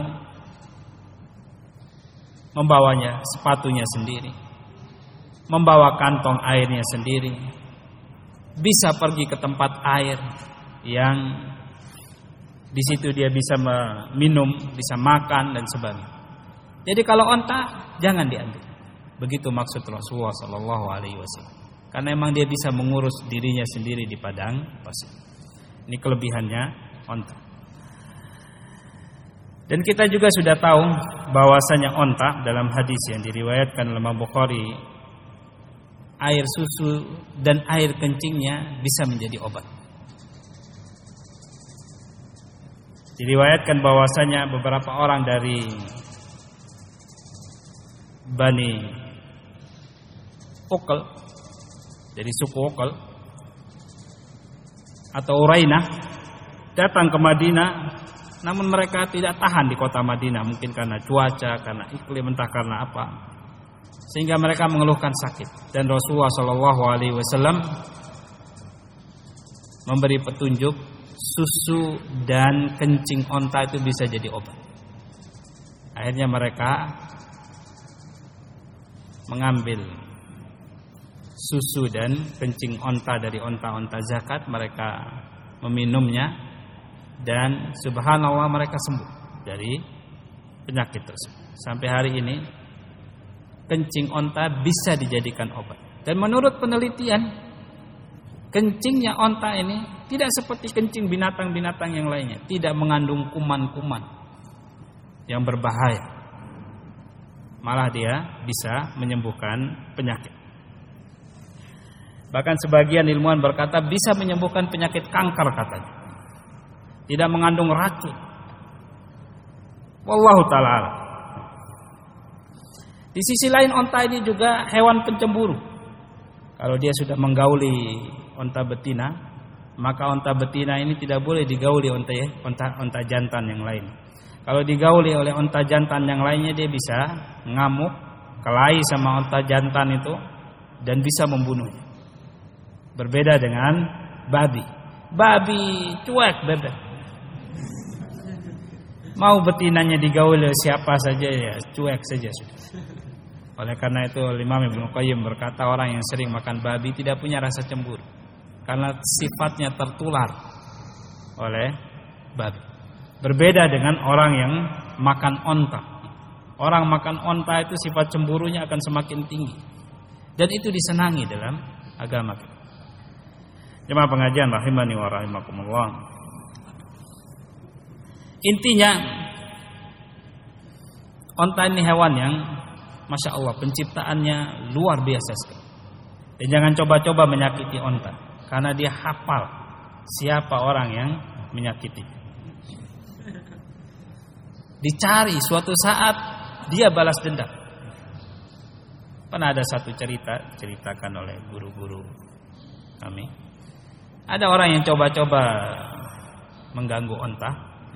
membawanya sepatunya sendiri, membawa kantong airnya sendiri, bisa pergi ke tempat air yang di situ dia bisa minum, bisa makan dan sebagainya. Jadi kalau onta jangan diambil. Begitu maksud Rasulullah Sallallahu Alaihi Wasallam. Karena memang dia bisa mengurus dirinya sendiri di padang pasir. Ini kelebihannya onta. Dan kita juga sudah tahu bahwasanya onta dalam hadis yang diriwayatkan oleh Imam Bukhari, air susu dan air kencingnya bisa menjadi obat. Diriwayatkan bahwasanya beberapa orang dari Bani Uqal, dari suku Uqal atau Urainah, datang ke Madinah, namun mereka tidak tahan di kota Madinah, mungkin karena cuaca, karena iklim, entah karena apa, sehingga mereka mengeluhkan sakit. Dan Rasulullah Shallallahu Alaihi Wasallam memberi petunjuk, susu dan kencing onta itu bisa jadi obat. Akhirnya mereka mengambil susu dan kencing onta dari onta-onta zakat, mereka meminumnya, dan subhanallah mereka sembuh dari penyakit tersebut. Sampai hari ini kencing onta bisa dijadikan obat. Dan menurut penelitian Kencingnya onta ini tidak seperti kencing binatang-binatang yang lainnya, tidak mengandung kuman-kuman yang berbahaya. Malah dia bisa menyembuhkan penyakit. Bahkan sebagian ilmuwan berkata bisa menyembuhkan penyakit kanker katanya. Tidak mengandung racun. Wallahu ta'ala alam. Di sisi lain onta ini juga hewan pencemburu. Kalau dia sudah menggauli onta betina, maka onta betina ini tidak boleh digauli onta jantan yang lain. Kalau digauli oleh onta jantan yang lainnya, dia bisa ngamuk, kelahi sama onta jantan itu dan bisa membunuhnya. Berbeda dengan babi. Babi cuek bebek. Mau betinanya digauli oleh siapa saja ya cuek saja sudah. Oleh karena itu Imam Ibnu Qayyim berkata orang yang sering makan babi tidak punya rasa cemburu karena sifatnya tertular oleh babi. Berbeda dengan orang yang makan onta. Orang makan onta itu sifat cemburunya akan semakin tinggi. Dan itu disenangi dalam agama kita. Jemaah pengajian rahimani wa rahimakumullah. Intinya onta ini hewan yang Masya Allah penciptaannya luar biasa sekali. Dan jangan coba-coba menyakiti onta, karena dia hafal siapa orang yang menyakiti. Dicari suatu saat dia balas dendam. Pernah ada satu ceritakan oleh guru-guru kami. Ada orang yang coba-coba mengganggu onta.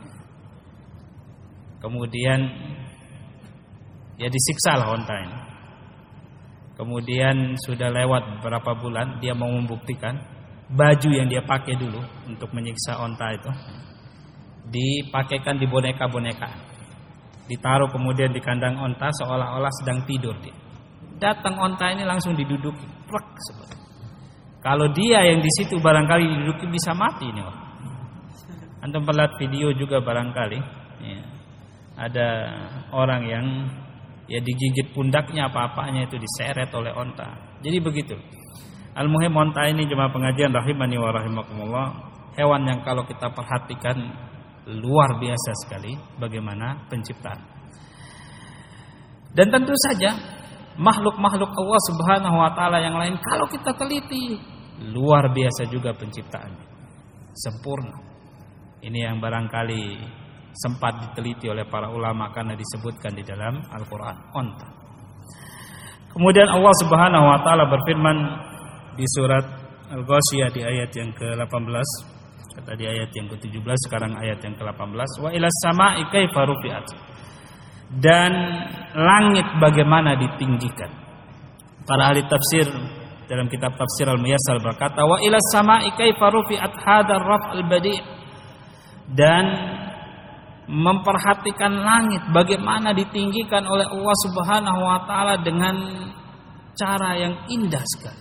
Kemudian ya disiksa lah onta ini. Kemudian sudah lewat beberapa bulan, dia mau membuktikan baju yang dia pakai dulu untuk menyiksa onta itu dipakaikan di boneka-boneka, ditaruh kemudian di kandang onta seolah-olah sedang tidur dia. Datang onta ini langsung diduduki, plek seperti. Kalau dia yang di situ barangkali diduduki bisa mati ini orang. Antum pernah lihat video juga barangkali, ya, ada orang yang ya digigit pundaknya apa-apanya itu diseret oleh onta. Jadi begitu. Al-muhim onta ini jemaah pengajian rahimani wa rahimakumullah, hewan yang kalau kita perhatikan luar biasa sekali bagaimana penciptaan. Dan tentu saja makhluk-makhluk Allah Subhanahu wa taala yang lain kalau kita teliti luar biasa juga penciptaannya. Sempurna. Ini yang barangkali sempat diteliti oleh para ulama karena disebutkan di dalam Al-Qur'an, onta. Kemudian Allah Subhanahu wa taala berfirman di surat Al-Ghasyiyah di ayat yang ke-18, kata di ayat yang ke-17, sekarang ayat yang ke-18, wa ilas sama'i kaifa rufi'at. Dan langit bagaimana ditinggikan. Para ahli tafsir dalam kitab Tafsir Al-Muyassar berkata, wa ilas sama'i kaifa rufi'at hadar raf'al badi'. Dan memperhatikan langit bagaimana ditinggikan oleh Allah Subhanahu wa taala dengan cara yang indah sekali.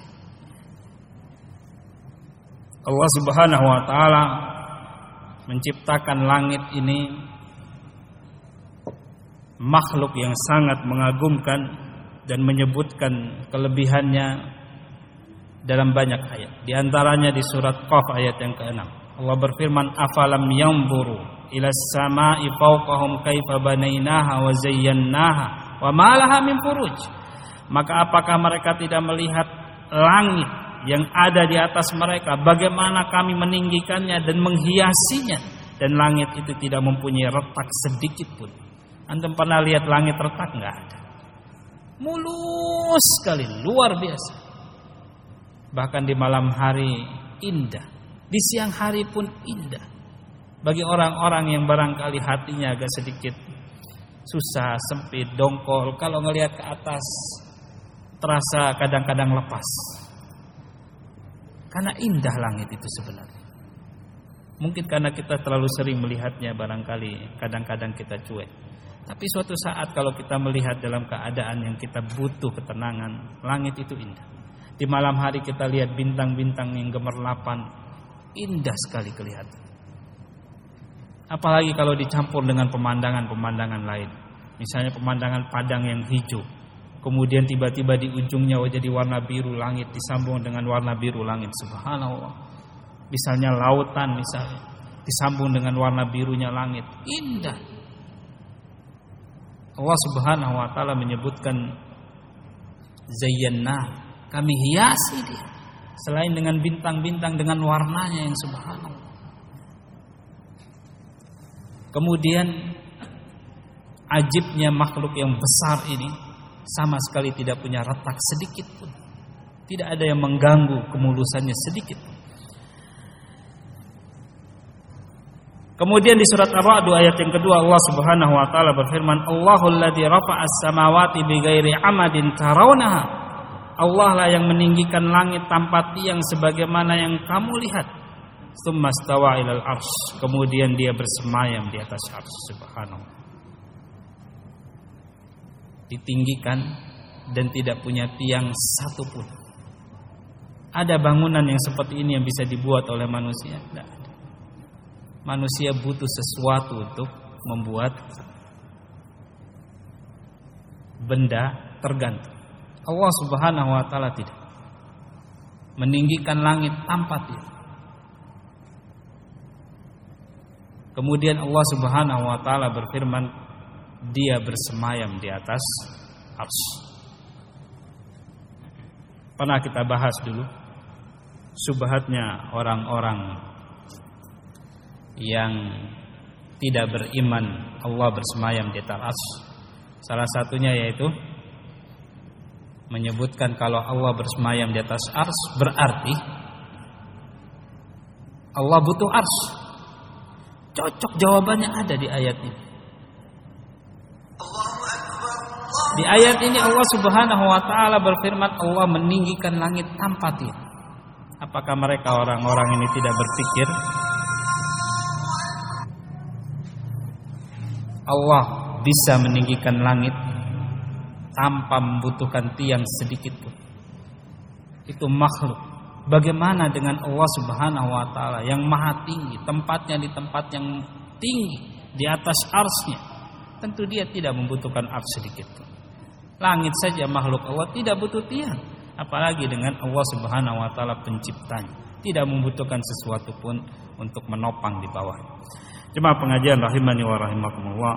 Allah Subhanahu wa taala menciptakan langit ini makhluk yang sangat mengagumkan dan menyebutkan kelebihannya dalam banyak ayat. Di antaranya di surat Qaf ayat yang ke-6. Allah berfirman, afalam yanzuru ilas sama'i fawqahum kaifa banainaha wa zayyannaha wa ma laha min furuj. Maka apakah mereka tidak melihat langit yang ada di atas mereka, bagaimana kami meninggikannya dan menghiasinya, dan langit itu tidak mempunyai retak sedikit pun. Antum pernah lihat langit retak? Enggak ada. Mulus sekali, luar biasa. Bahkan di malam hari indah, di siang hari pun indah. Bagi orang-orang yang barangkali hatinya agak sedikit susah, sempit, dongkol, kalau ngelihat ke atas terasa kadang-kadang lepas. Karena indah langit itu sebenarnya. Mungkin karena kita terlalu sering melihatnya, barangkali kadang-kadang kita cuek. Tapi suatu saat kalau kita melihat dalam keadaan yang kita butuh ketenangan, langit itu indah. Di malam hari kita lihat bintang-bintang yang gemerlapan, indah sekali kelihatan. Apalagi kalau dicampur dengan pemandangan-pemandangan lain. Misalnya pemandangan padang yang hijau, Kemudian tiba-tiba di ujungnya jadi warna biru langit disambung dengan warna biru langit. Subhanallah. Misalnya lautan misalnya disambung dengan warna birunya langit. Indah. Allah Subhanahu wa taala menyebutkan zayyana, kami hiasi dia. Selain dengan bintang-bintang dengan warnanya yang subhanallah. Kemudian ajibnya makhluk yang besar ini sama sekali tidak punya retak sedikit pun. Tidak ada yang mengganggu kemulusannya sedikit pun. Kemudian di surat Ar-Ra'd ayat yang kedua Allah Subhanahu wa taala berfirman, Allahul ladzi rafa'a as-samawati bighairi 'amadin tarawnaha. Allah lah yang meninggikan langit tanpa tiang sebagaimana yang kamu lihat. Tsumma stawa ilal arsy. Kemudian dia bersemayam di atas arsy. Subhanallah. Ditinggikan dan tidak punya tiang satupun. Ada bangunan yang seperti ini yang bisa dibuat oleh manusia? Tidak ada. Manusia butuh sesuatu untuk membuat benda tergantung. Allah Subhanahu wa taala tidak. Meninggikan langit tanpa tiang. Kemudian Allah Subhanahu wa taala berfirman, dia bersemayam di atas arsy. Pernah kita bahas dulu syubhatnya orang-orang yang tidak beriman Allah bersemayam di atas arsy. Salah satunya yaitu menyebutkan kalau Allah bersemayam di atas arsy berarti Allah butuh arsy. Cocok jawabannya ada di ayat ini. Di ayat ini Allah Subhanahu wa taala berfirman Allah meninggikan langit tanpa tiang. Apakah mereka orang-orang ini tidak berpikir Allah bisa meninggikan langit tanpa membutuhkan tiang sedikit pun? Itu makhluk. Bagaimana dengan Allah Subhanahu wa taala yang maha tinggi, tempatnya di tempat yang tinggi, di atas arsy-Nya. Tentu dia tidak membutuhkan arsy sedikit pun. Langit saja makhluk Allah tidak butuh tiang, apalagi dengan Allah Subhanahu wa taala penciptanya. Tidak membutuhkan sesuatu pun untuk menopang di bawah. Jemaah pengajian rahimani wa rahimakumullah.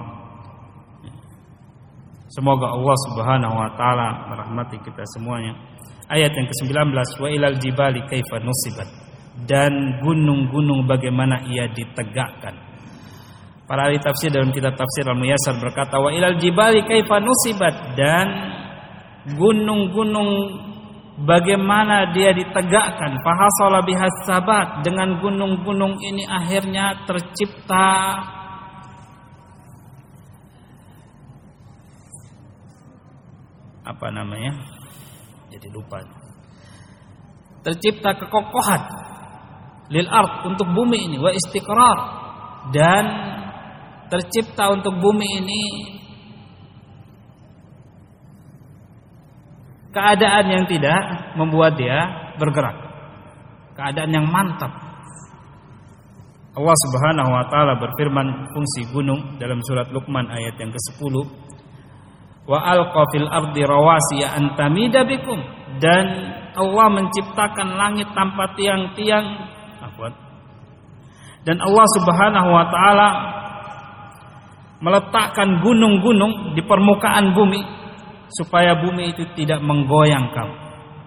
Semoga Allah Subhanahu wa taala merahmati kita semuanya. Ayat yang ke-19, wa ilal jibali kaifa nusibat. Dan gunung-gunung bagaimana ia ditegakkan. Para ahli tafsir dalam kitab tafsir Al-Muyassar berkata, wa ilal jibali kaifa nusibat. Dan gunung-gunung bagaimana dia ditegakkan. Fahasala bihas sabat. Dengan gunung-gunung ini akhirnya tercipta apa namanya? Jadi lupa. Tercipta kekokohan lil ard untuk bumi ini, wa istiqrar, dan tercipta untuk bumi ini keadaan yang tidak membuat dia bergerak. Keadaan yang mantap. Allah Subhanahu wa taala berfirman fungsi gunung dalam surat Luqman ayat yang ke-10. Wa alqa fil ardi rawasiya an tamida bikum. Dan Allah menciptakan langit tanpa tiang-tiang. Dan Allah Subhanahu wa taala meletakkan gunung-gunung di permukaan bumi supaya bumi itu tidak menggoyang kamu.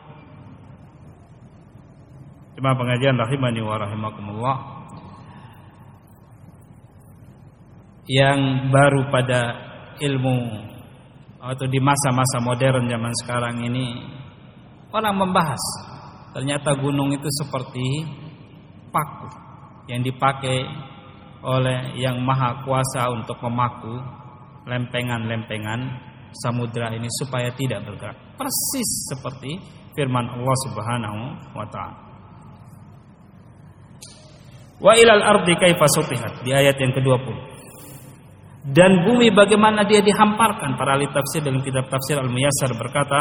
Jemaah pengajian rahimani wa rahimakumullah. Yang baru pada ilmu atau di masa-masa modern zaman sekarang ini orang membahas ternyata gunung itu seperti paku yang dipakai oleh yang maha kuasa untuk memaku lempengan-lempengan samudra ini supaya tidak bergerak. Persis seperti firman Allah Subhanahu wa taala. Wa ilal ardi kaifa sutihat di ayat yang ke-20. Dan bumi bagaimana dia dihamparkan. Para ahli tafsir dalam kitab tafsir Al-Muyassar berkata,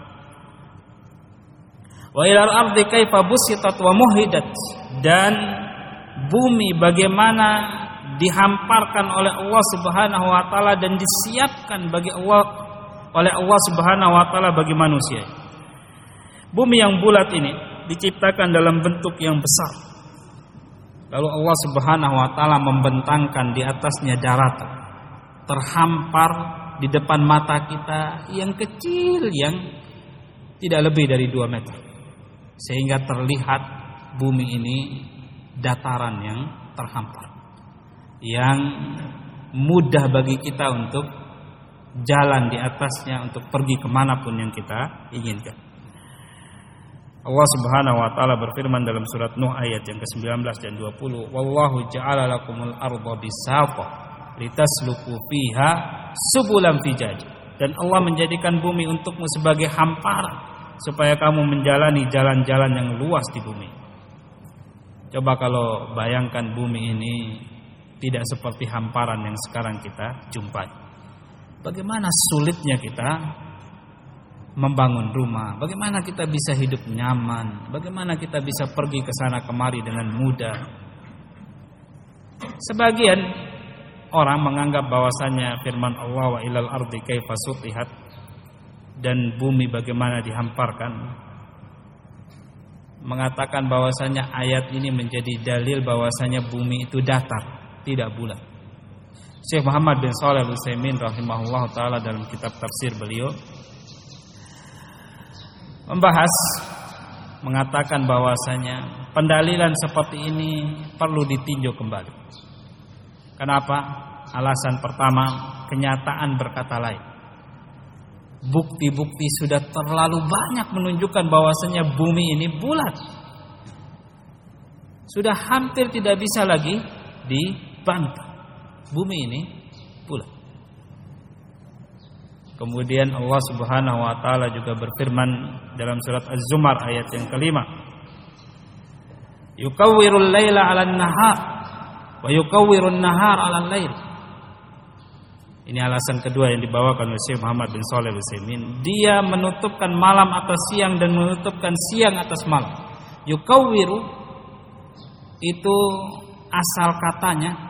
wa ilal ardi kaifa busitat wa muhidat. Dan bumi bagaimana dihamparkan oleh Allah Subhanahu wa taala dan disiapkan bagi Allah oleh Allah Subhanahu wa taala bagi manusia. Bumi yang bulat ini diciptakan dalam bentuk yang besar. Lalu Allah Subhanahu wa taala membentangkan di atasnya daratan, terhampar di depan mata kita yang kecil, yang tidak lebih dari 2 meter. Sehingga terlihat bumi ini dataran yang terhampar, yang mudah bagi kita untuk jalan di atasnya, untuk pergi kemanapun yang kita inginkan. Allah Subhanahu wa taala berfirman dalam surat Nuh ayat yang ke-19 dan 20, "Wallahu ja'ala lakumul arda bisata litasluku fiha subulan fijaj." Dan Allah menjadikan bumi untukmu sebagai hamparan supaya kamu menjalani jalan-jalan yang luas di bumi. Coba kalau bayangkan bumi ini tidak seperti hamparan yang sekarang kita jumpai. Bagaimana sulitnya kita membangun rumah, bagaimana kita bisa hidup nyaman, bagaimana kita bisa pergi ke sana kemari dengan mudah. Sebagian orang menganggap bahwasanya firman Allah wa ilal ardi kaifa sutihat, dan bumi bagaimana dihamparkan, mengatakan bahwasanya ayat ini menjadi dalil bahwasanya bumi itu datar, tidak bulat. Syekh Muhammad bin Shalih Al-Utsaimin rahimahullah taala dalam kitab tafsir beliau membahas, mengatakan bahwasanya pendalilan seperti ini perlu ditinjau kembali. Kenapa? Alasan pertama, kenyataan berkata lain. Bukti-bukti sudah terlalu banyak menunjukkan bahwasanya bumi ini bulat. Sudah hampir tidak bisa lagi dibantah. Bumi ini bulat. Kemudian Allah Subhanahu wa taala juga berfirman dalam surat Az-Zumar ayat yang ke-5, "Yukawwirul laila 'alan nahar wa yukawwirun nahar 'alal lail." Ini alasan kedua yang dibawakan oleh Syekh Muhammad bin Shalih Al-Utsaimin. Dia menutupkan malam atas siang dan menutupkan siang atas malam. Yukawwiru itu asal katanya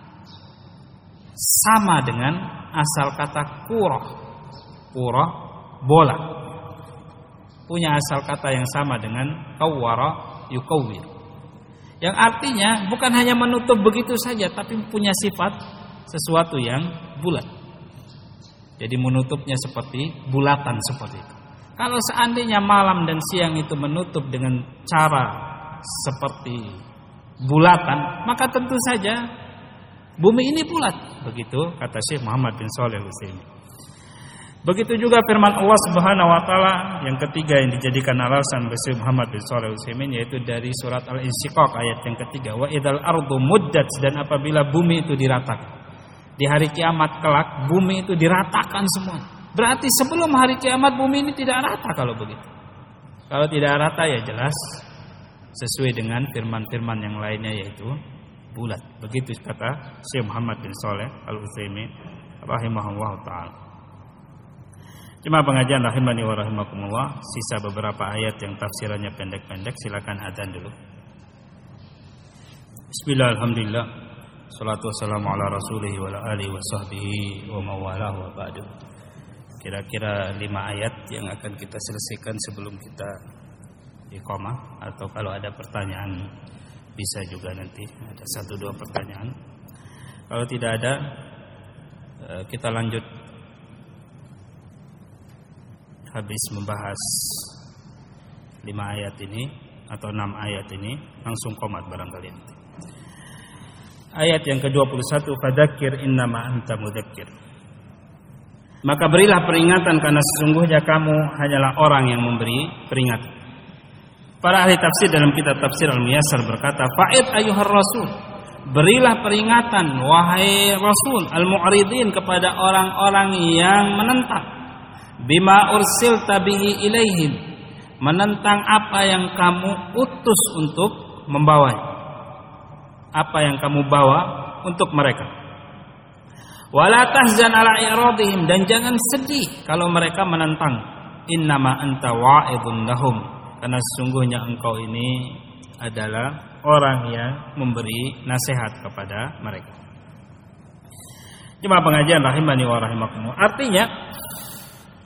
sama dengan asal kata kurah. Kurah, bola. Punya asal kata yang sama dengan kawwara, yukawwir. Yang artinya bukan hanya menutup begitu saja, tapi punya sifat sesuatu yang bulat. Jadi menutupnya seperti bulatan seperti itu. Kalau seandainya malam dan siang itu menutup dengan cara seperti bulatan, maka tentu saja bumi ini bulat. Begitu kata Syekh Muhammad bin Shalih Al-Utsaimin. Begitu juga firman Allah Subhanahu wa taala yang ketiga yang dijadikan alasan oleh Syekh Muhammad bin Shalih Al-Utsaimin, yaitu dari surat Al-Insyiqaq ayat yang ketiga, "Wa idzal ardu muddat," dan apabila bumi itu diratakan. Di hari kiamat kelak bumi itu diratakan semua. Berarti sebelum hari kiamat bumi ini tidak rata kalau begitu. Kalau tidak rata ya jelas sesuai dengan firman-firman yang lainnya yaitu bulat. Begitu kata Syekh Muhammad bin Shalih Al-Utsaimin rahimahullah taala. Jemaah pengajian rahimani wa rahimakumullah, sisa beberapa ayat yang tafsirannya pendek-pendek, silakan adzan dulu. Bismillah, alhamdulillah, salatu wassalamu ala rasulih wa ala alihi wa sahbihi wa mawalah wa ba'du. Kira-kira 5 ayat yang akan kita selesaikan sebelum kita iqamah, atau kalau ada pertanyaan bisa juga nanti ada 1-2 pertanyaan. Kalau tidak ada, kita lanjut. Habis membahas 5 ayat ini atau 6 ayat ini, langsung qomat barangkali. Ayat yang ke-21, fadzakir innama anta mudzakir. Maka berilah peringatan karena sesungguhnya kamu hanyalah orang yang memberi peringatan. Para ahli tafsir dalam kitab tafsir Al-Muyassar berkata, fa'id ayyuhar rasul, berilah peringatan wahai rasul al-mu'ridin kepada orang-orang yang menentang, bima ursilta bihi ilaihim, menentang apa yang kamu utus untuk membawanya, apa yang kamu bawa untuk mereka. Wala tahzan ala i'radihim, dan jangan sedih kalau mereka menentang. Innama anta wa'idun lahum, karena sesungguhnya engkau ini adalah orang yang memberi nasihat kepada mereka. Jemaah pengajian rahimani wa rahimakumullah. Artinya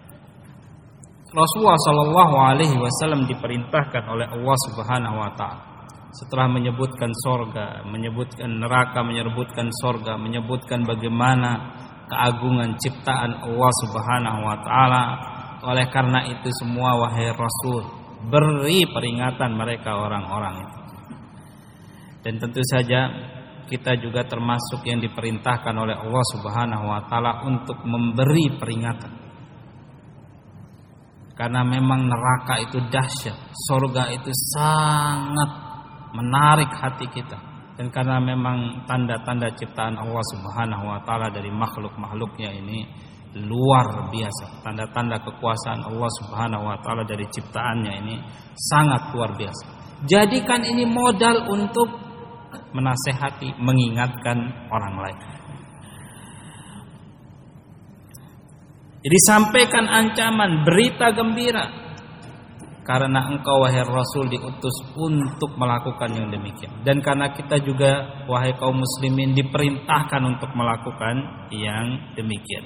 Rasulullah Shallallahu Alaihi Wasallam diperintahkan oleh Allah Subhanahu Wa Taala setelah menyebutkan sorga, menyebutkan neraka, menyebutkan sorga, menyebutkan bagaimana keagungan ciptaan Allah Subhanahu Wa Taala. Oleh karena itu semua wahai Rasul, beri peringatan mereka orang-orang itu. Dan tentu saja kita juga termasuk yang diperintahkan oleh Allah Subhanahu Wa Taala untuk memberi peringatan. Karena memang neraka itu dahsyat, surga itu sangat menarik hati kita. Dan karena memang tanda-tanda ciptaan Allah Subhanahu Wa Taala dari makhluk-makhluknya ini luar biasa. Tanda-tanda kekuasaan Allah Subhanahu Wa Taala dari ciptaannya ini sangat luar biasa. Jadikan ini modal untuk menasehati, mengingatkan orang lain. Jadi sampaikan ancaman, berita gembira, karena engkau wahai Rasul diutus untuk melakukan yang demikian. Dan karena kita juga wahai kaum muslimin diperintahkan untuk melakukan yang demikian.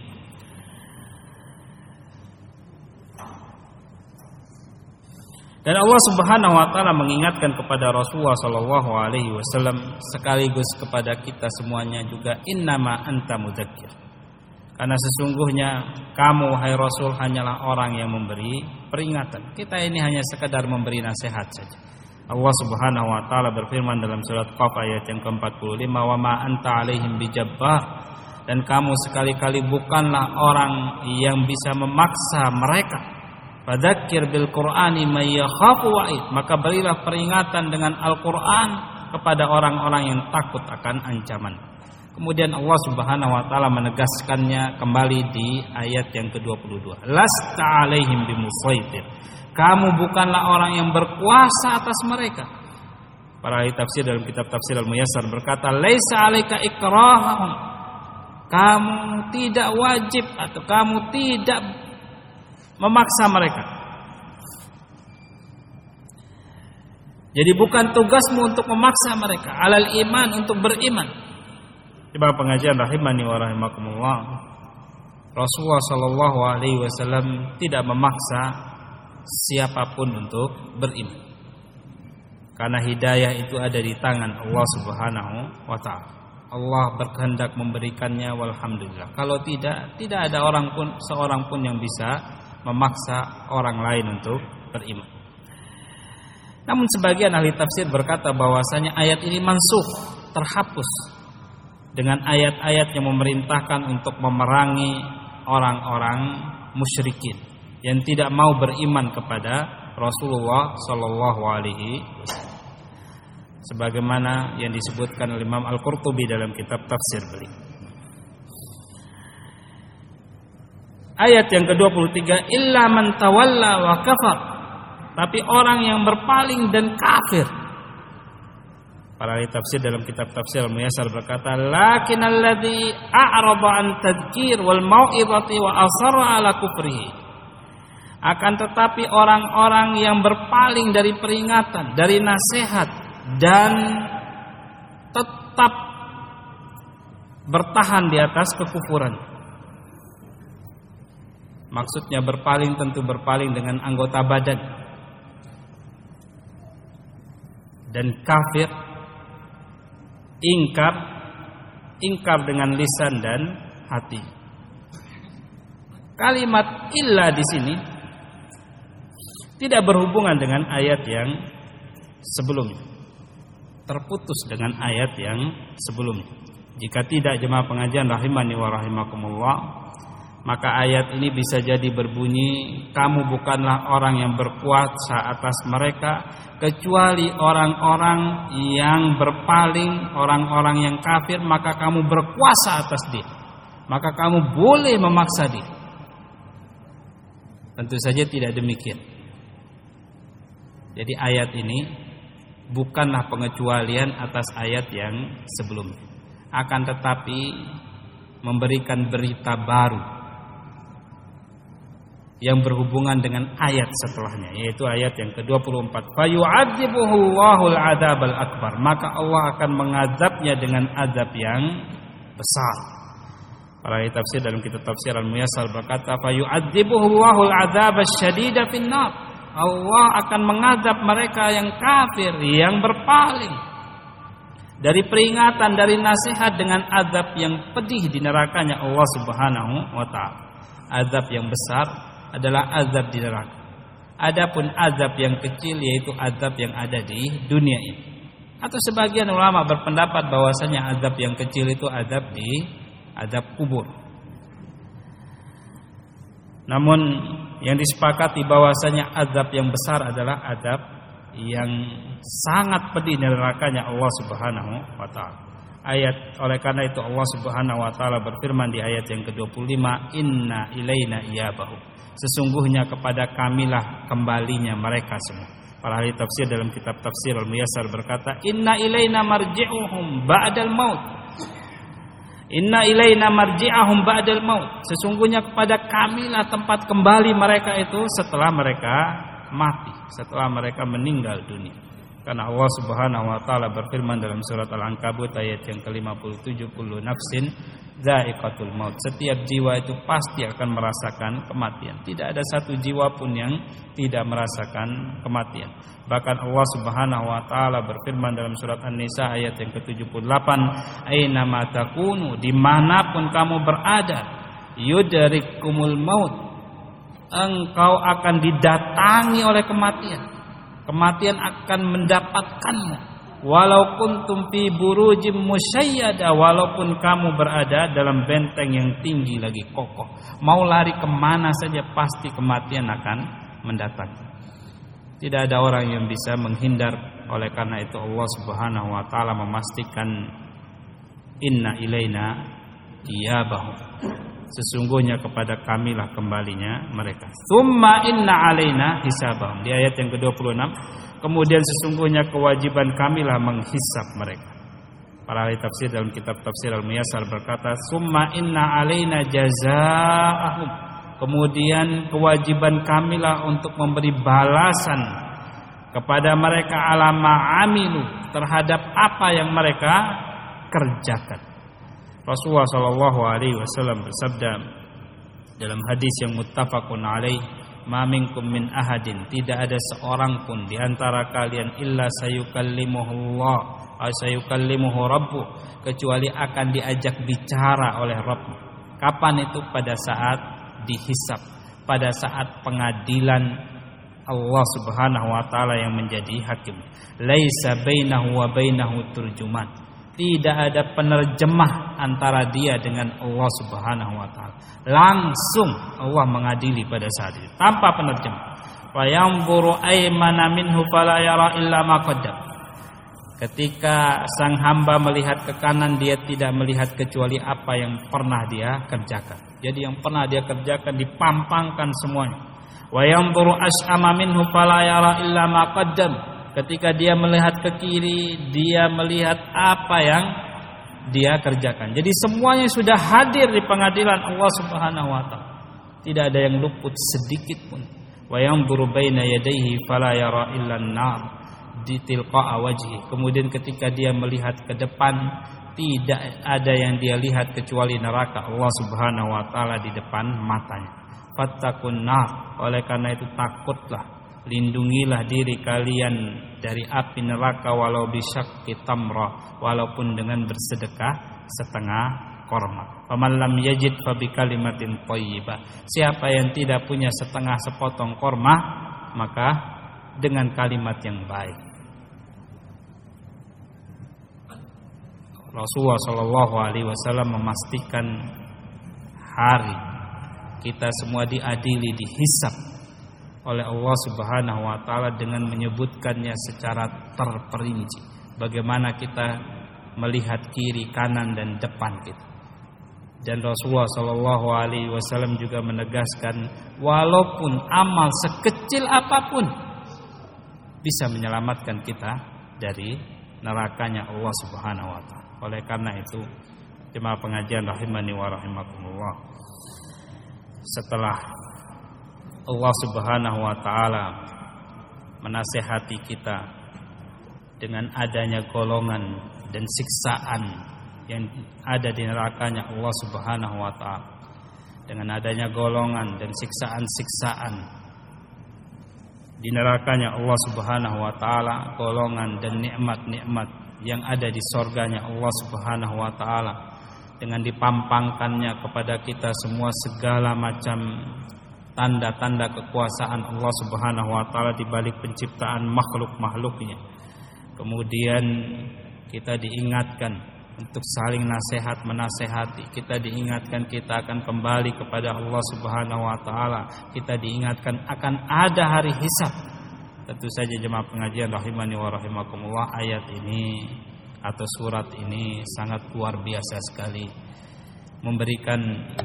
Dan Allah Subhanahu Wa Taala mengingatkan kepada Rasulullah Shallallahu Alaihi Wasallam sekaligus kepada kita semuanya juga, innama anta mudzakir. Karena sesungguhnya kamu wahai Rasul hanyalah orang yang memberi peringatan. Kita ini hanya sekedar memberi nasihat saja. Allah Subhanahu Wa Taala berfirman dalam surat Qaf ayat yang ke-45, wa ma anta alaihim bijabbar, dan kamu sekali-kali bukanlah orang yang bisa memaksa mereka. Fadzakir bil Qur'ani may yakhafu wa'id, maka berilah peringatan dengan Al-Qur'an kepada orang-orang yang takut akan ancaman. Kemudian Allah Subhanahu Wa Taala menegaskannya kembali di ayat yang ke-22. Lasta alaihim bimusaitir. Kamu bukanlah orang yang berkuasa atas mereka. Para ahli tafsir dalam kitab Tafsir Al-Muyassar berkata, laisa alaika ikrahum. Kamu tidak wajib atau kamu tidak memaksa mereka. Jadi bukan tugasmu untuk memaksa mereka alal iman, untuk beriman. Coba pengajian rahimani wa rahimakumullah. Rasulullah Shallallahu Alaihi Wasallam tidak memaksa siapapun untuk beriman, karena hidayah itu ada di tangan Allah Subhanahu Wa Taala. Allah berkehendak memberikannya, walhamdulillah. Kalau tidak ada seorang pun yang bisa memaksa orang lain untuk beriman. Namun sebagian ahli tafsir berkata bahwasanya ayat ini mansukh, terhapus dengan ayat-ayat yang memerintahkan untuk memerangi orang-orang musyrikin yang tidak mau beriman kepada Rasulullah Shallallahu Alaihi Wasallam, sebagaimana yang disebutkan oleh Imam Al-Qurtubi dalam kitab tafsir beliau. Ayat yang ke-23, illa man tawalla wa kafar, tapi orang yang berpaling dan kafir. Para ahli tafsir dalam kitab Tafsir Al-Muyassar berkata, lakinnal ladzi a'rada an tadhkir wal mau'izati wa asarra ala kufrihi. Akan tetapi orang-orang yang berpaling dari peringatan, dari nasihat, dan tetap bertahan di atas kekufuran. Maksudnya berpaling tentu berpaling dengan anggota badan, dan kafir ingkar dengan lisan dan hati. Kalimat illa di sini tidak berhubungan dengan ayat yang sebelumnya, terputus dengan ayat yang sebelumnya. Jika tidak jemaah pengajian rahimani wa rahimakumullah, maka ayat ini bisa jadi berbunyi, kamu bukanlah orang yang berkuasa atas mereka, kecuali orang-orang yang berpaling, orang-orang yang kafir, maka kamu berkuasa atas dia, maka kamu boleh memaksa dia. Tentu saja tidak demikian. Jadi ayat ini bukanlah pengecualian atas ayat yang sebelumnya, akan tetapi memberikan berita baru yang berhubungan dengan ayat setelahnya, yaitu ayat yang ke-24. Fayu'adzibuhu Allahul 'adzabal akbar, maka Allah akan mengazabnya dengan azab yang besar. Para ahli tafsir dalam kitab tafsir Al-Muyassar berkata, "Fa yu'adzibuhu Allahul 'adzab asy-syadida fin-nar." Allah akan mengadab mereka yang kafir, yang berpaling dari peringatan, dari nasihat dengan azab yang pedih di nerakanya Allah Subhanahu wa taala. Azab yang besar adalah azab di neraka. Adapun azab yang kecil yaitu azab yang ada di dunia ini. Atau sebagian ulama berpendapat bahwasanya azab yang kecil itu azab kubur. Namun yang disepakati bahwasanya azab yang besar adalah azab yang sangat pedih nerakanya Allah Subhanahu wa taala. Oleh karena itu Allah Subhanahu wa taala berfirman di ayat yang ke-25, "Inna ilaina iyabahum." Sesungguhnya kepada kamilah kembalinya mereka semua. Para ahli tafsir dalam kitab tafsir Al-Muyassar berkata, "Inna ilaina marji'uhum ba'dal maut." Inna ilaina marji'ahum ba'dal maut. Sesungguhnya kepada kamilah tempat kembali mereka itu setelah mereka mati, setelah mereka meninggal dunia. Karena Allah Subhanahu wa taala berfirman dalam surat Al-Ankabut ayat yang ke-57, "Kullu nafsin dha'iqatul maut." Setiap jiwa itu pasti akan merasakan kematian. Tidak ada satu jiwa pun yang tidak merasakan kematian. Bahkan Allah Subhanahu wa taala berfirman dalam surat An-Nisa ayat yang ke-78, "Aina ma takunu," dimanapun kamu berada, yudrikumul maut, engkau akan didatangi oleh kematian. Kematian akan mendapatkanmu. Walau kuntum fi burujim musyayyada, walaupun kamu berada dalam benteng yang tinggi lagi kokoh, mau lari kemana saja pasti kematian akan mendatangi. Tidak ada orang yang bisa menghindar. Oleh karena itu Allah Subhanahu wa taala memastikan, "Inna ilaina iyabahum." Sesungguhnya kepada kamilah kembalinya mereka. Tsumma inna alaina hisabahum. Di ayat yang ke-26, kemudian sesungguhnya kewajiban kamilah menghisab mereka. Para ahli tafsir dalam kitab tafsir Al-Muyassar berkata, "Tsumma inna alaina jazaa'ahum." Kemudian kewajiban kamilah untuk memberi balasan kepada mereka alama amilu, terhadap apa yang mereka kerjakan. Rasulullah sallallahu alaihi wasallam bersabda dalam hadis yang muttafaqun alaih, "Ma minkum min ahadin," tidak ada seorang pun di antara kalian illa sayukallimuhullah aw sayukallimuhu rabbuh, kecuali akan diajak bicara oleh Rabb. Kapan itu? Pada saat dihisab, pada saat pengadilan Allah Subhanahu wa taala yang menjadi hakim. Laisa bainahu wa bainahu turjuman. Tidak ada penerjemah antara dia dengan Allah Subhanahu wa taala. Langsung Allah mengadili pada saat itu tanpa penerjemah. Wa yanzuru aymana minhu fala yara illa ma qaddam. Ketika sang hamba melihat ke kanan, dia tidak melihat kecuali apa yang pernah dia kerjakan. Jadi yang pernah dia kerjakan dipampangkan semuanya. Wa yanzuru as'ama minhu fala yara illa ma qaddam. Ketika dia melihat ke kiri, dia melihat apa yang dia kerjakan. Jadi semuanya sudah hadir di pengadilan Allah Subhanahu wa taala. Tidak ada yang luput sedikit pun. Wa yanzuru baina yadayhi fala yara illa an-nar di tilqa'a wajhi. Kemudian ketika dia melihat ke depan, tidak ada yang dia lihat kecuali neraka Allah Subhanahu wa taala di depan matanya. Fattaqun nar. Oleh karena itu takutlah, lindungilah diri kalian dari api neraka walau bisyaqqi tamrah, walaupun dengan bersedekah setengah korma. Faman lam yajid fa bi kalimatin thayyibah. Siapa yang tidak punya setengah sepotong korma, maka dengan kalimat yang baik. Rasulullah sallallahu alaihi wasallam memastikan hari kita semua diadili, dihisab oleh Allah Subhanahu wa taala dengan menyebutkannya secara terperinci. Bagaimana kita melihat kiri, kanan dan depan kita. Dan Rasulullah sallallahu alaihi wasallam juga menegaskan, walaupun amal sekecil apapun bisa menyelamatkan kita dari nerakanya Allah Subhanahu wa taala. Oleh karena itu, jemaah pengajian rahimani wa rahimakumullah, setelah Allah Subhanahu wa taala menasihati kita dengan adanya golongan dan siksaan yang ada di nerakanya Allah Subhanahu wa taala. Dengan adanya golongan dan siksaan-siksaan di nerakanya Allah Subhanahu wa taala, golongan dan nikmat-nikmat yang ada di surganya Allah Subhanahu wa taala, dengan dipampangkannya kepada kita semua segala macam tanda-tanda kekuasaan Allah Subhanahu wa taala di balik penciptaan makhluk-makhluknya. Kemudian kita diingatkan untuk saling nasihat menasehati. Kita diingatkan kita akan kembali kepada Allah Subhanahu wa taala. Kita diingatkan akan ada hari hisab. Tentu saja jemaah pengajian rahimani wa rahimakumullah, ayat ini atau surat ini sangat luar biasa sekali, memberikan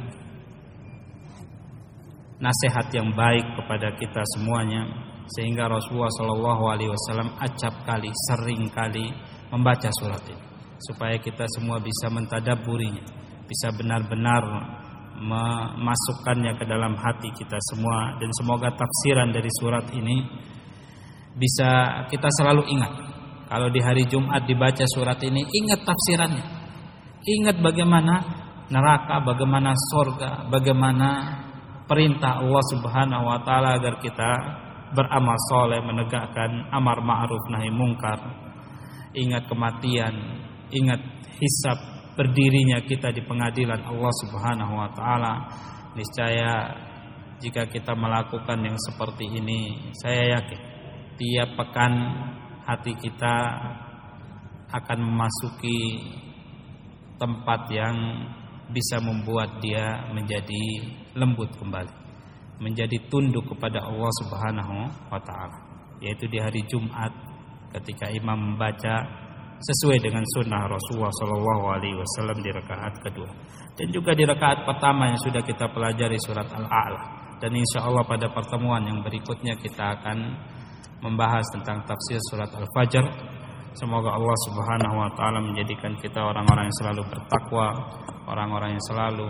nasihat yang baik kepada kita semuanya, sehingga Rasulullah SAW acap kali, sering kali membaca surat ini, supaya kita semua bisa mentadabburinya, bisa benar-benar memasukkannya ke dalam hati kita semua. Dan semoga tafsiran dari surat ini bisa kita selalu ingat. Kalau di hari Jumat dibaca surat ini, ingat tafsirannya, ingat bagaimana neraka, bagaimana surga, bagaimana perintah Allah Subhanahu wa taala agar kita beramal soleh, menegakkan amar ma'ruf nahi mungkar. Ingat kematian, ingat hisab, berdirinya kita di pengadilan Allah Subhanahu wa taala. Niscaya jika kita melakukan yang seperti ini, saya yakin tiap pekan hati kita akan memasuki tempat yang bisa membuat dia menjadi lembut kembali, menjadi tunduk kepada Allah Subhanahu wa taala, yaitu di hari Jumat ketika imam membaca sesuai dengan sunnah Rasulullah SAW di rakaat kedua, dan juga di rakaat pertama yang sudah kita pelajari surat Al-A'la. Dan insya Allah pada pertemuan yang berikutnya kita akan membahas tentang tafsir surat Al-Fajr. Semoga Allah Subhanahu wa taala menjadikan kita orang-orang yang selalu bertakwa, orang-orang yang selalu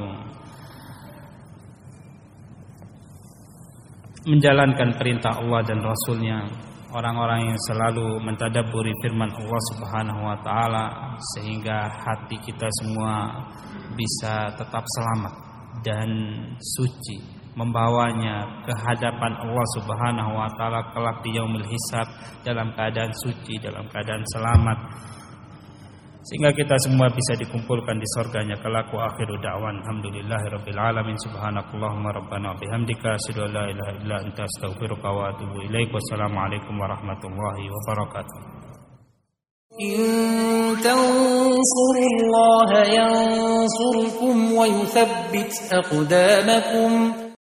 menjalankan perintah Allah dan Rasulnya, orang-orang yang selalu mentadabburi firman Allah Subhanahu wa taala, sehingga hati kita semua bisa tetap selamat dan suci, membawanya ke hadapan Allah Subhanahu wa taala kelak di yaumul hisab dalam keadaan suci, dalam keadaan selamat, sehingga kita semua bisa dikumpulkan di surganya kelak. Wa akhiru da'wan alhamdulillahirabbil alamin. Subhanakallahumma rabbana wa bihamdika asyhadu an la ilaha illa anta astaghfiruka wa atubu ilaik. Wassalamu alaikum warahmatullahi wabarakatuh. إن تنصروا الله ينصركم ويثبت أقدامكم